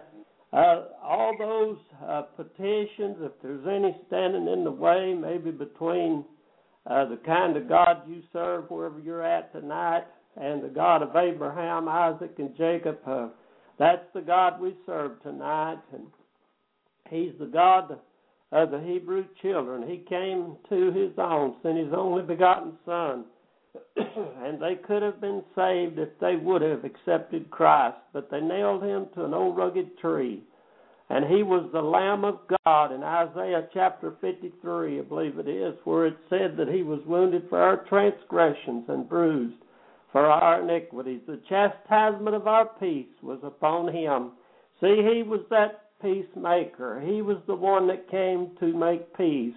F: all those petitions, if there's any standing in the way, maybe between the kind of God you serve wherever you're at tonight and the God of Abraham, Isaac, and Jacob, that's the God we serve tonight. And he's the God of the Hebrew children. He came to his own, sent his only begotten Son, and they could have been saved if they would have accepted Christ, but they nailed him to an old rugged tree. And he was the Lamb of God in Isaiah chapter 53, I believe it is, where it said that he was wounded for our transgressions and bruised for our iniquities. The chastisement of our peace was upon him. See, he was that peacemaker. He was the one that came to make peace.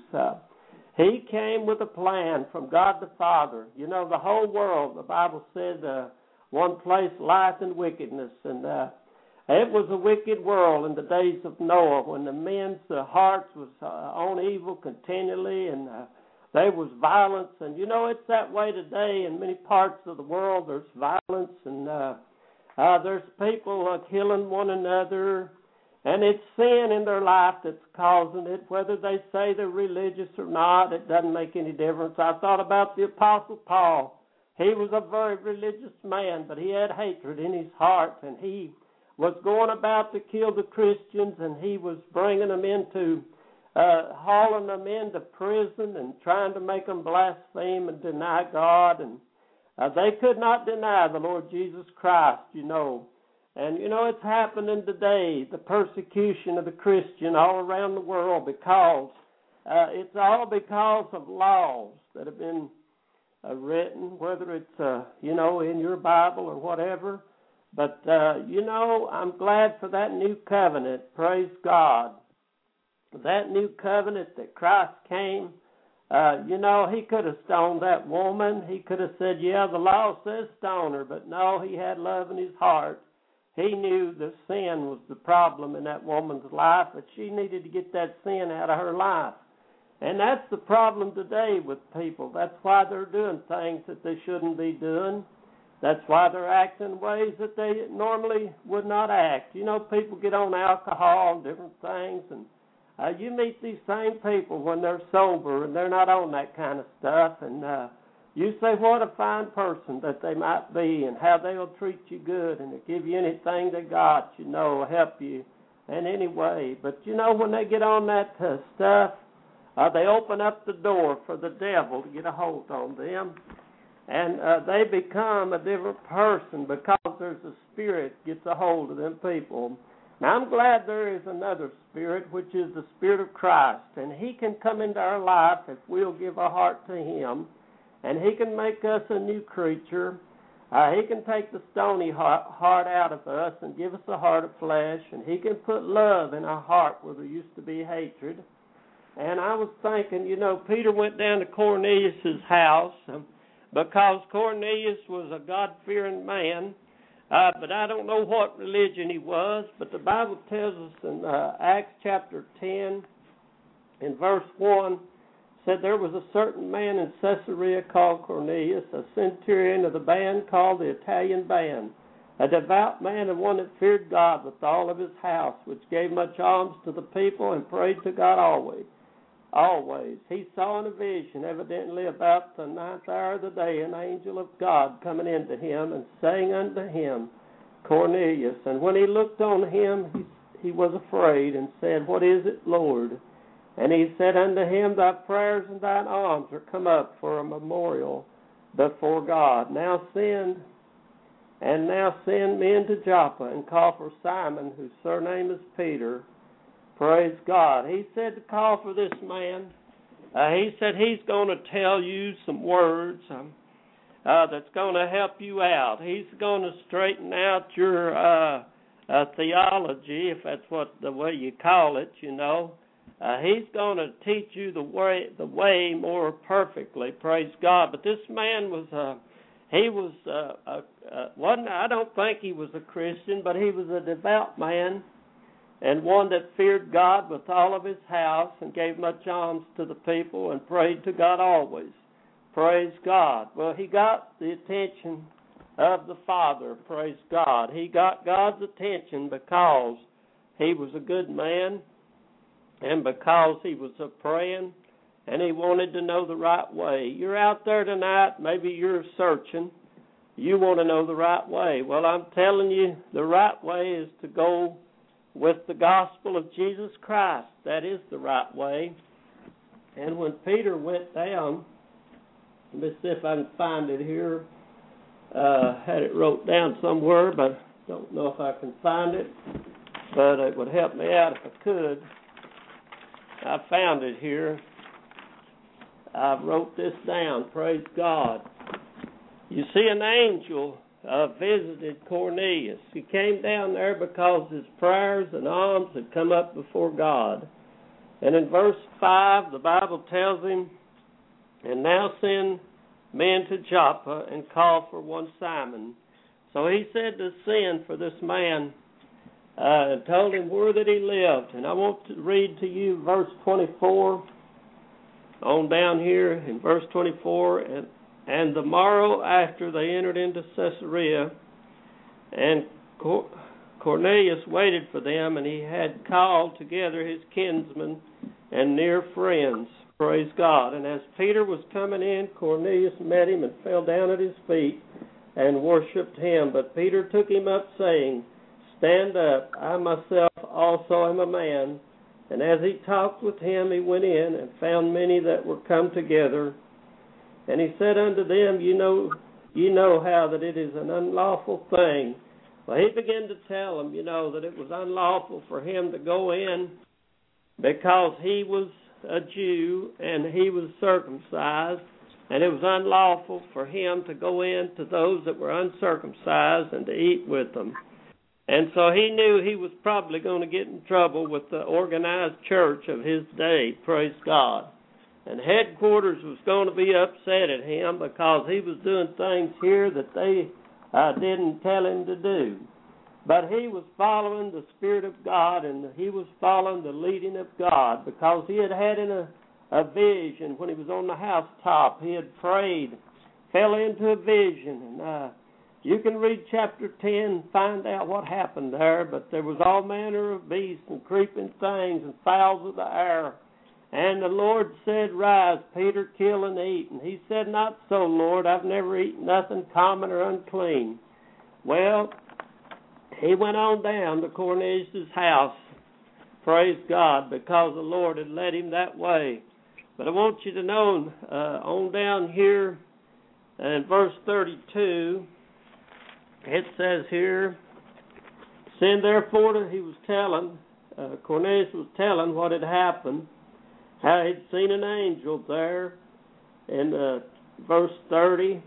F: He came with a plan from God the Father. The whole world, the Bible said, one place lieth in wickedness, and it was a wicked world in the days of Noah when the men's hearts was on evil continually, and there was violence. And it's that way today in many parts of the world. There's violence, and there's people killing one another. And it's sin in their life that's causing it. Whether they say they're religious or not, it doesn't make any difference. I thought about the Apostle Paul. He was a very religious man, but he had hatred in his heart, and he was going about to kill the Christians, and he was bringing them into, hauling them into prison and trying to make them blaspheme and deny God. And They could not deny the Lord Jesus Christ, you know. And, you know, it's happening today, the persecution of the Christian all around the world, because it's all because of laws that have been written, whether it's, you know, in your Bible or whatever. But, you know, I'm glad for that new covenant. Praise God. That new covenant that Christ came, you know, he could have stoned that woman. He could have said, yeah, the law says stone her. But no, he had love in his heart. He knew that sin was the problem in that woman's life, but she needed to get that sin out of her life. And that's the problem today with people. That's why they're doing things that they shouldn't be doing. That's why they're acting ways that they normally would not act. You know, people get on alcohol and different things, and you meet these same people when they're sober and they're not on that kind of stuff, and you say what a fine person that they might be and how they'll treat you good and give you anything they got, you know, help you in any way. But, you know, when they get on that stuff, they open up the door for the devil to get a hold on them. And they become a different person because there's a spirit gets a hold of them people. Now, I'm glad there is another spirit, which is the Spirit of Christ. And he can come into our life if we'll give our heart to him. And he can make us a new creature. He can take the stony heart out of us and give us a heart of flesh. And he can put love in our heart where there used to be hatred. And I was thinking, you know, Peter went down to Cornelius' house because Cornelius was a God-fearing man. But I don't know what religion he was. But the Bible tells us in Acts chapter 10, in verse 1, said there was a certain man in Caesarea called Cornelius, a centurion of the band called the Italian band, a devout man and one that feared God with all of his house, which gave much alms to the people and prayed to God always. He saw in a vision, evidently about the 9th hour of the day, an angel of God coming into him and saying unto him, Cornelius. And when he looked on him, he was afraid and said, What is it, Lord? And he said unto him, Thy prayers and thine alms are come up for a memorial before God. Now send men to Joppa and call for Simon, whose surname is Peter. Praise God. He said to call for this man. He said he's going to tell you some words that's going to help you out. He's going to straighten out your theology, if that's the way you call it, you know. He's going to teach you the way more perfectly. Praise God. But this man I don't think he was a Christian, but he was a devout man and one that feared God with all of his house and gave much alms to the people and prayed to God always. Praise God. Well, he got the attention of the Father. Praise God. He got God's attention because he was a good man, and because he was a praying, and he wanted to know the right way. You're out there tonight, maybe you're searching. You want to know the right way. Well, I'm telling you, the right way is to go with the gospel of Jesus Christ. That is the right way. And when Peter went down, let me see if I can find it here. Had it wrote down somewhere, but don't know if I can find it. But it would help me out if I could. I found it here. I wrote this down. Praise God. You see, an angel visited Cornelius. He came down there because his prayers and alms had come up before God. And in verse 5, the Bible tells him, And now send men to Joppa and call for one Simon. So he said to send for this man and told him where that he lived. And I want to read to you verse 24 on down here in verse 24. And the morrow after they entered into Caesarea, and Cornelius waited for them, and he had called together his kinsmen and near friends. Praise God. And as Peter was coming in, Cornelius met him and fell down at his feet and worshipped him. But Peter took him up, saying, Stand up, I myself also am a man. And as he talked with him, he went in and found many that were come together. And he said unto them, You know you know how that it is an unlawful thing. Well, he began to tell them, that it was unlawful for him to go in because he was a Jew and he was circumcised, and it was unlawful for him to go in to those that were uncircumcised and to eat with them. And so he knew he was probably going to get in trouble with the organized church of his day, praise God. And headquarters was going to be upset at him because he was doing things here that they didn't tell him to do. But he was following the Spirit of God, and he was following the leading of God, because he had in a vision when he was on the housetop. He had prayed, fell into a vision, and you can read chapter 10 and find out what happened there, but there was all manner of beasts and creeping things and fowls of the air. And the Lord said, "Rise, Peter, kill and eat." And he said, "Not so, Lord, I've never eaten nothing common or unclean." Well, he went on down to Cornelius' house, praise God, because the Lord had led him that way. But I want you to know, on down here in verse 32, it says here, "Send therefore," he was telling, Cornelius was telling what had happened, how he'd seen an angel there in verse 30,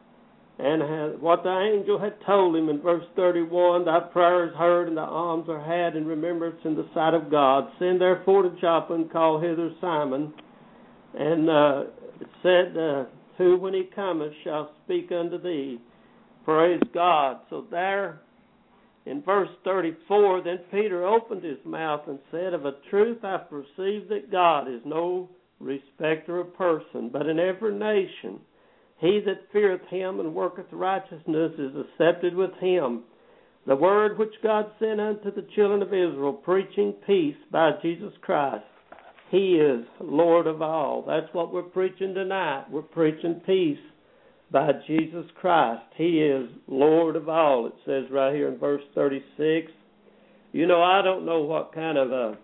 F: and what the angel had told him in verse 31, "Thy prayer is heard, and thy alms are had in remembrance in the sight of God. Send therefore to Joppa, and call hither Simon." And it said, "Who, when he cometh, shall speak unto thee." Praise God. So there in verse 34, then Peter opened his mouth and said, "Of a truth I perceive that God is no respecter of person, but in every nation he that feareth him and worketh righteousness is accepted with him. The word which God sent unto the children of Israel, preaching peace by Jesus Christ. He is Lord of all." That's what we're preaching tonight. We're preaching peace by Jesus Christ. He is Lord of all. It says right here in verse 36. I don't know what kind of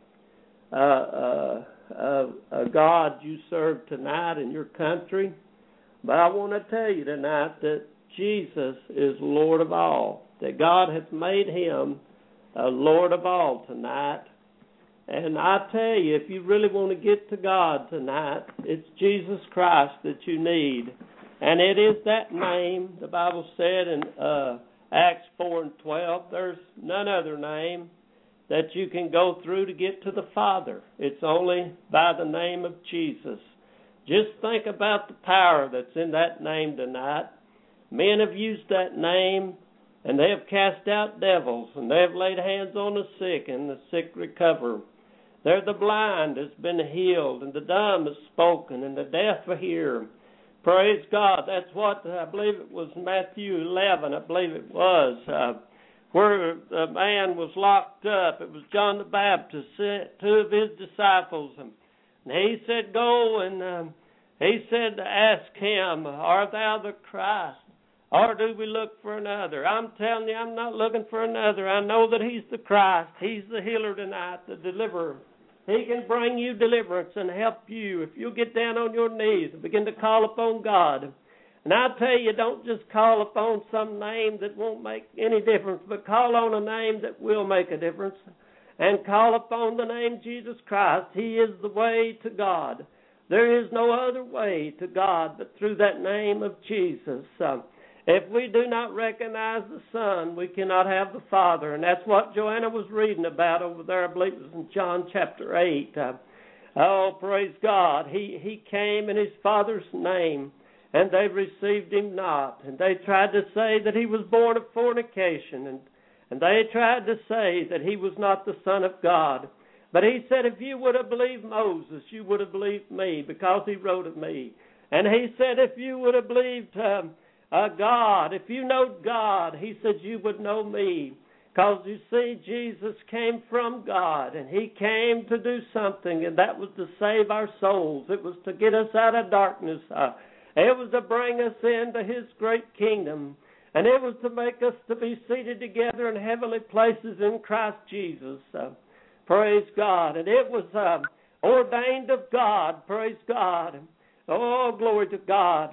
F: a God you serve tonight in your country, but I want to tell you tonight that Jesus is Lord of all, that God has made him a Lord of all tonight. And I tell you, if you really want to get to God tonight, it's Jesus Christ that you need. And it is that name, the Bible said in Acts 4:12, there's none other name that you can go through to get to the Father. It's only by the name of Jesus. Just think about the power that's in that name tonight. Men have used that name, and they have cast out devils, and they have laid hands on the sick, and the sick recover. They're the blind has been healed, and the dumb has spoken, and the deaf are hear. Praise God. That's what I believe it was Matthew 11, I believe it was, where the man was locked up. It was John the Baptist, two of his disciples, and he said, "Go," and he said, "Ask him, art thou the Christ, or do we look for another?" I'm telling you, I'm not looking for another. I know that he's the Christ. He's the healer tonight, the deliverer. He can bring you deliverance and help you if you'll get down on your knees and begin to call upon God. And I tell you, don't just call upon some name that won't make any difference, but call on a name that will make a difference. And call upon the name Jesus Christ. He is the way to God. There is no other way to God but through that name of Jesus. If we do not recognize the Son, we cannot have the Father. And that's what Joanna was reading about over there. I believe it was in John chapter 8. Oh, praise God. He came in his Father's name, and they received him not. And they tried to say that he was born of fornication, and they tried to say that he was not the Son of God. But he said, if you would have believed Moses, you would have believed me, because he wrote of me. And he said, if you would have believed God, if you know God, he said, you would know me. Because you see, Jesus came from God, and he came to do something, and that was to save our souls. It was to get us out of darkness. It was to bring us into his great kingdom. And it was to make us to be seated together in heavenly places in Christ Jesus. Praise God. And it was ordained of God. Praise God. Oh, glory to God.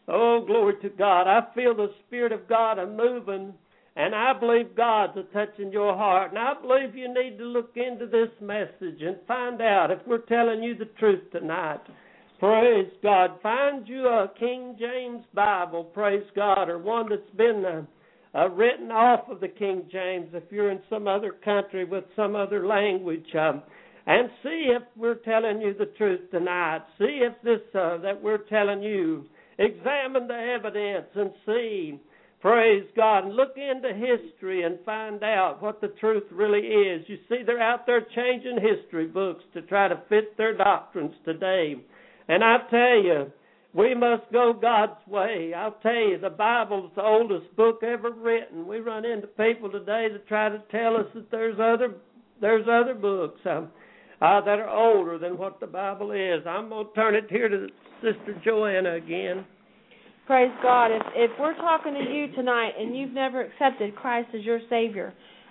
F: Oh, glory to God. I feel the Spirit of God a moving, and I believe God's a touching your heart. And I believe you need to look into this message and find out if we're telling you the truth tonight. Praise God. Find you a King James Bible, praise God, or one that's been written off of the King James if you're in some other country with some other language. And see if we're telling you the truth tonight. See if this that we're telling you. Examine the evidence and see. Praise God. And look into history and find out what the truth really is. You see, they're out there changing history books to try to fit their doctrines today. And I tell you, we must go God's way. I'll tell you, the Bible's the oldest book ever written. We run into people today that try to tell us that there's other books that are older than what the Bible is. I'm going to turn it here to Sister Joanna again.
B: Praise God. If we're talking to you tonight and you've never accepted Christ as your Savior,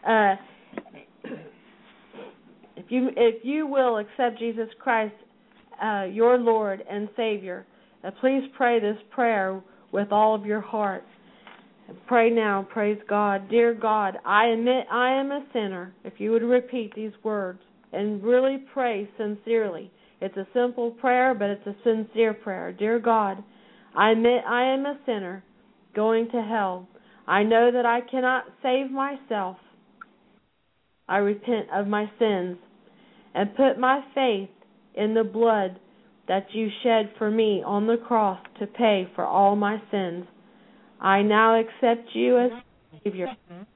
B: if you will accept Jesus Christ, your Lord and Savior, please pray this prayer with all of your heart. Pray now, praise God. Dear God, I admit I am a sinner. If you would repeat these words and really pray sincerely. It's a simple prayer, but it's a sincere prayer. Dear God, I admit I am a sinner going to hell. I know that I cannot save myself. I repent of my sins and put my faith in the blood that you shed for me on the cross to pay for all my sins. I now accept you as Savior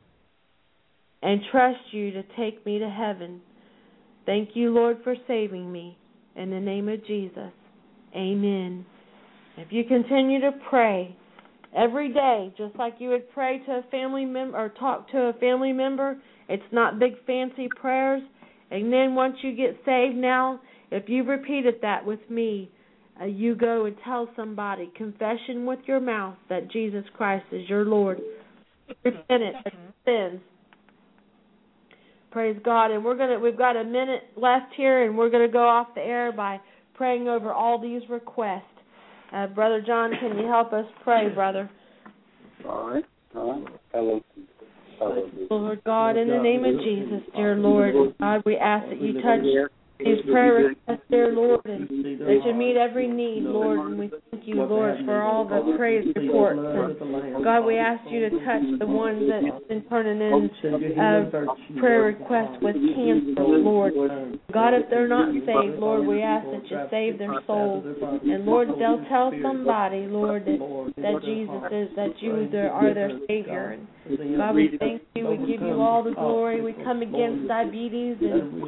B: and trust you to take me to heaven. Thank you, Lord, for saving me. In the name of Jesus, amen. If you continue to pray every day, just like you would pray to a family member or talk to a family member, it's not big fancy prayers. And then once you get saved now, if you repeated that with me, you go and tell somebody, confession with your mouth that Jesus Christ is your Lord. Repent of your sins. Praise God. And we've got a minute left here, and we're going to go off the air by praying over all these requests. Brother John, can you help us pray, brother?
A: All right. Hello.
B: Lord God, in the name of Jesus, dear Lord, God, we ask that you touch these prayer requests, dear Lord, and that you meet every need, Lord, and we thank you, Lord, for all the praise reports. And God, we ask you to touch the ones that have been turning in prayer requests with cancer, Lord. God, if they're not saved, Lord, we ask that you save their souls. And Lord, they'll tell somebody, Lord, that Jesus is, that you are their Savior. And God, we thank you. We give you all the glory. We come against diabetes and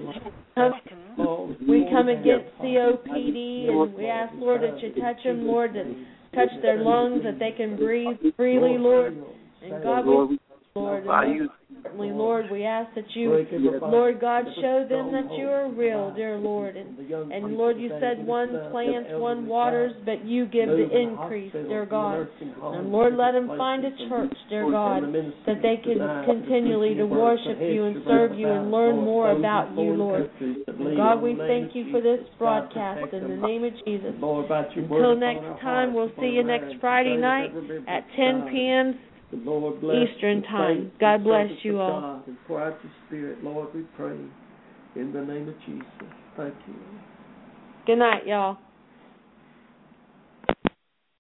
B: we come against COPD, and we ask, Lord, that you touch them, Lord, that touch their lungs, that they can breathe freely, Lord. And God, we Lord, and certainly, Lord, we ask that you, Lord God, show them that you are real, dear Lord. And Lord, you said one plants, one waters, but you give the increase, dear God. And Lord, let them find a church, dear God, that they can continually to worship you and serve you and learn more about you, Lord. And God, we thank you for this broadcast in the name of Jesus. Until next time, we'll see you next Friday night at 10 p.m. Eastern Time. God bless you all.
F: And pour out your Spirit, Lord, we pray in the name of Jesus. Thank you.
B: Good night, y'all.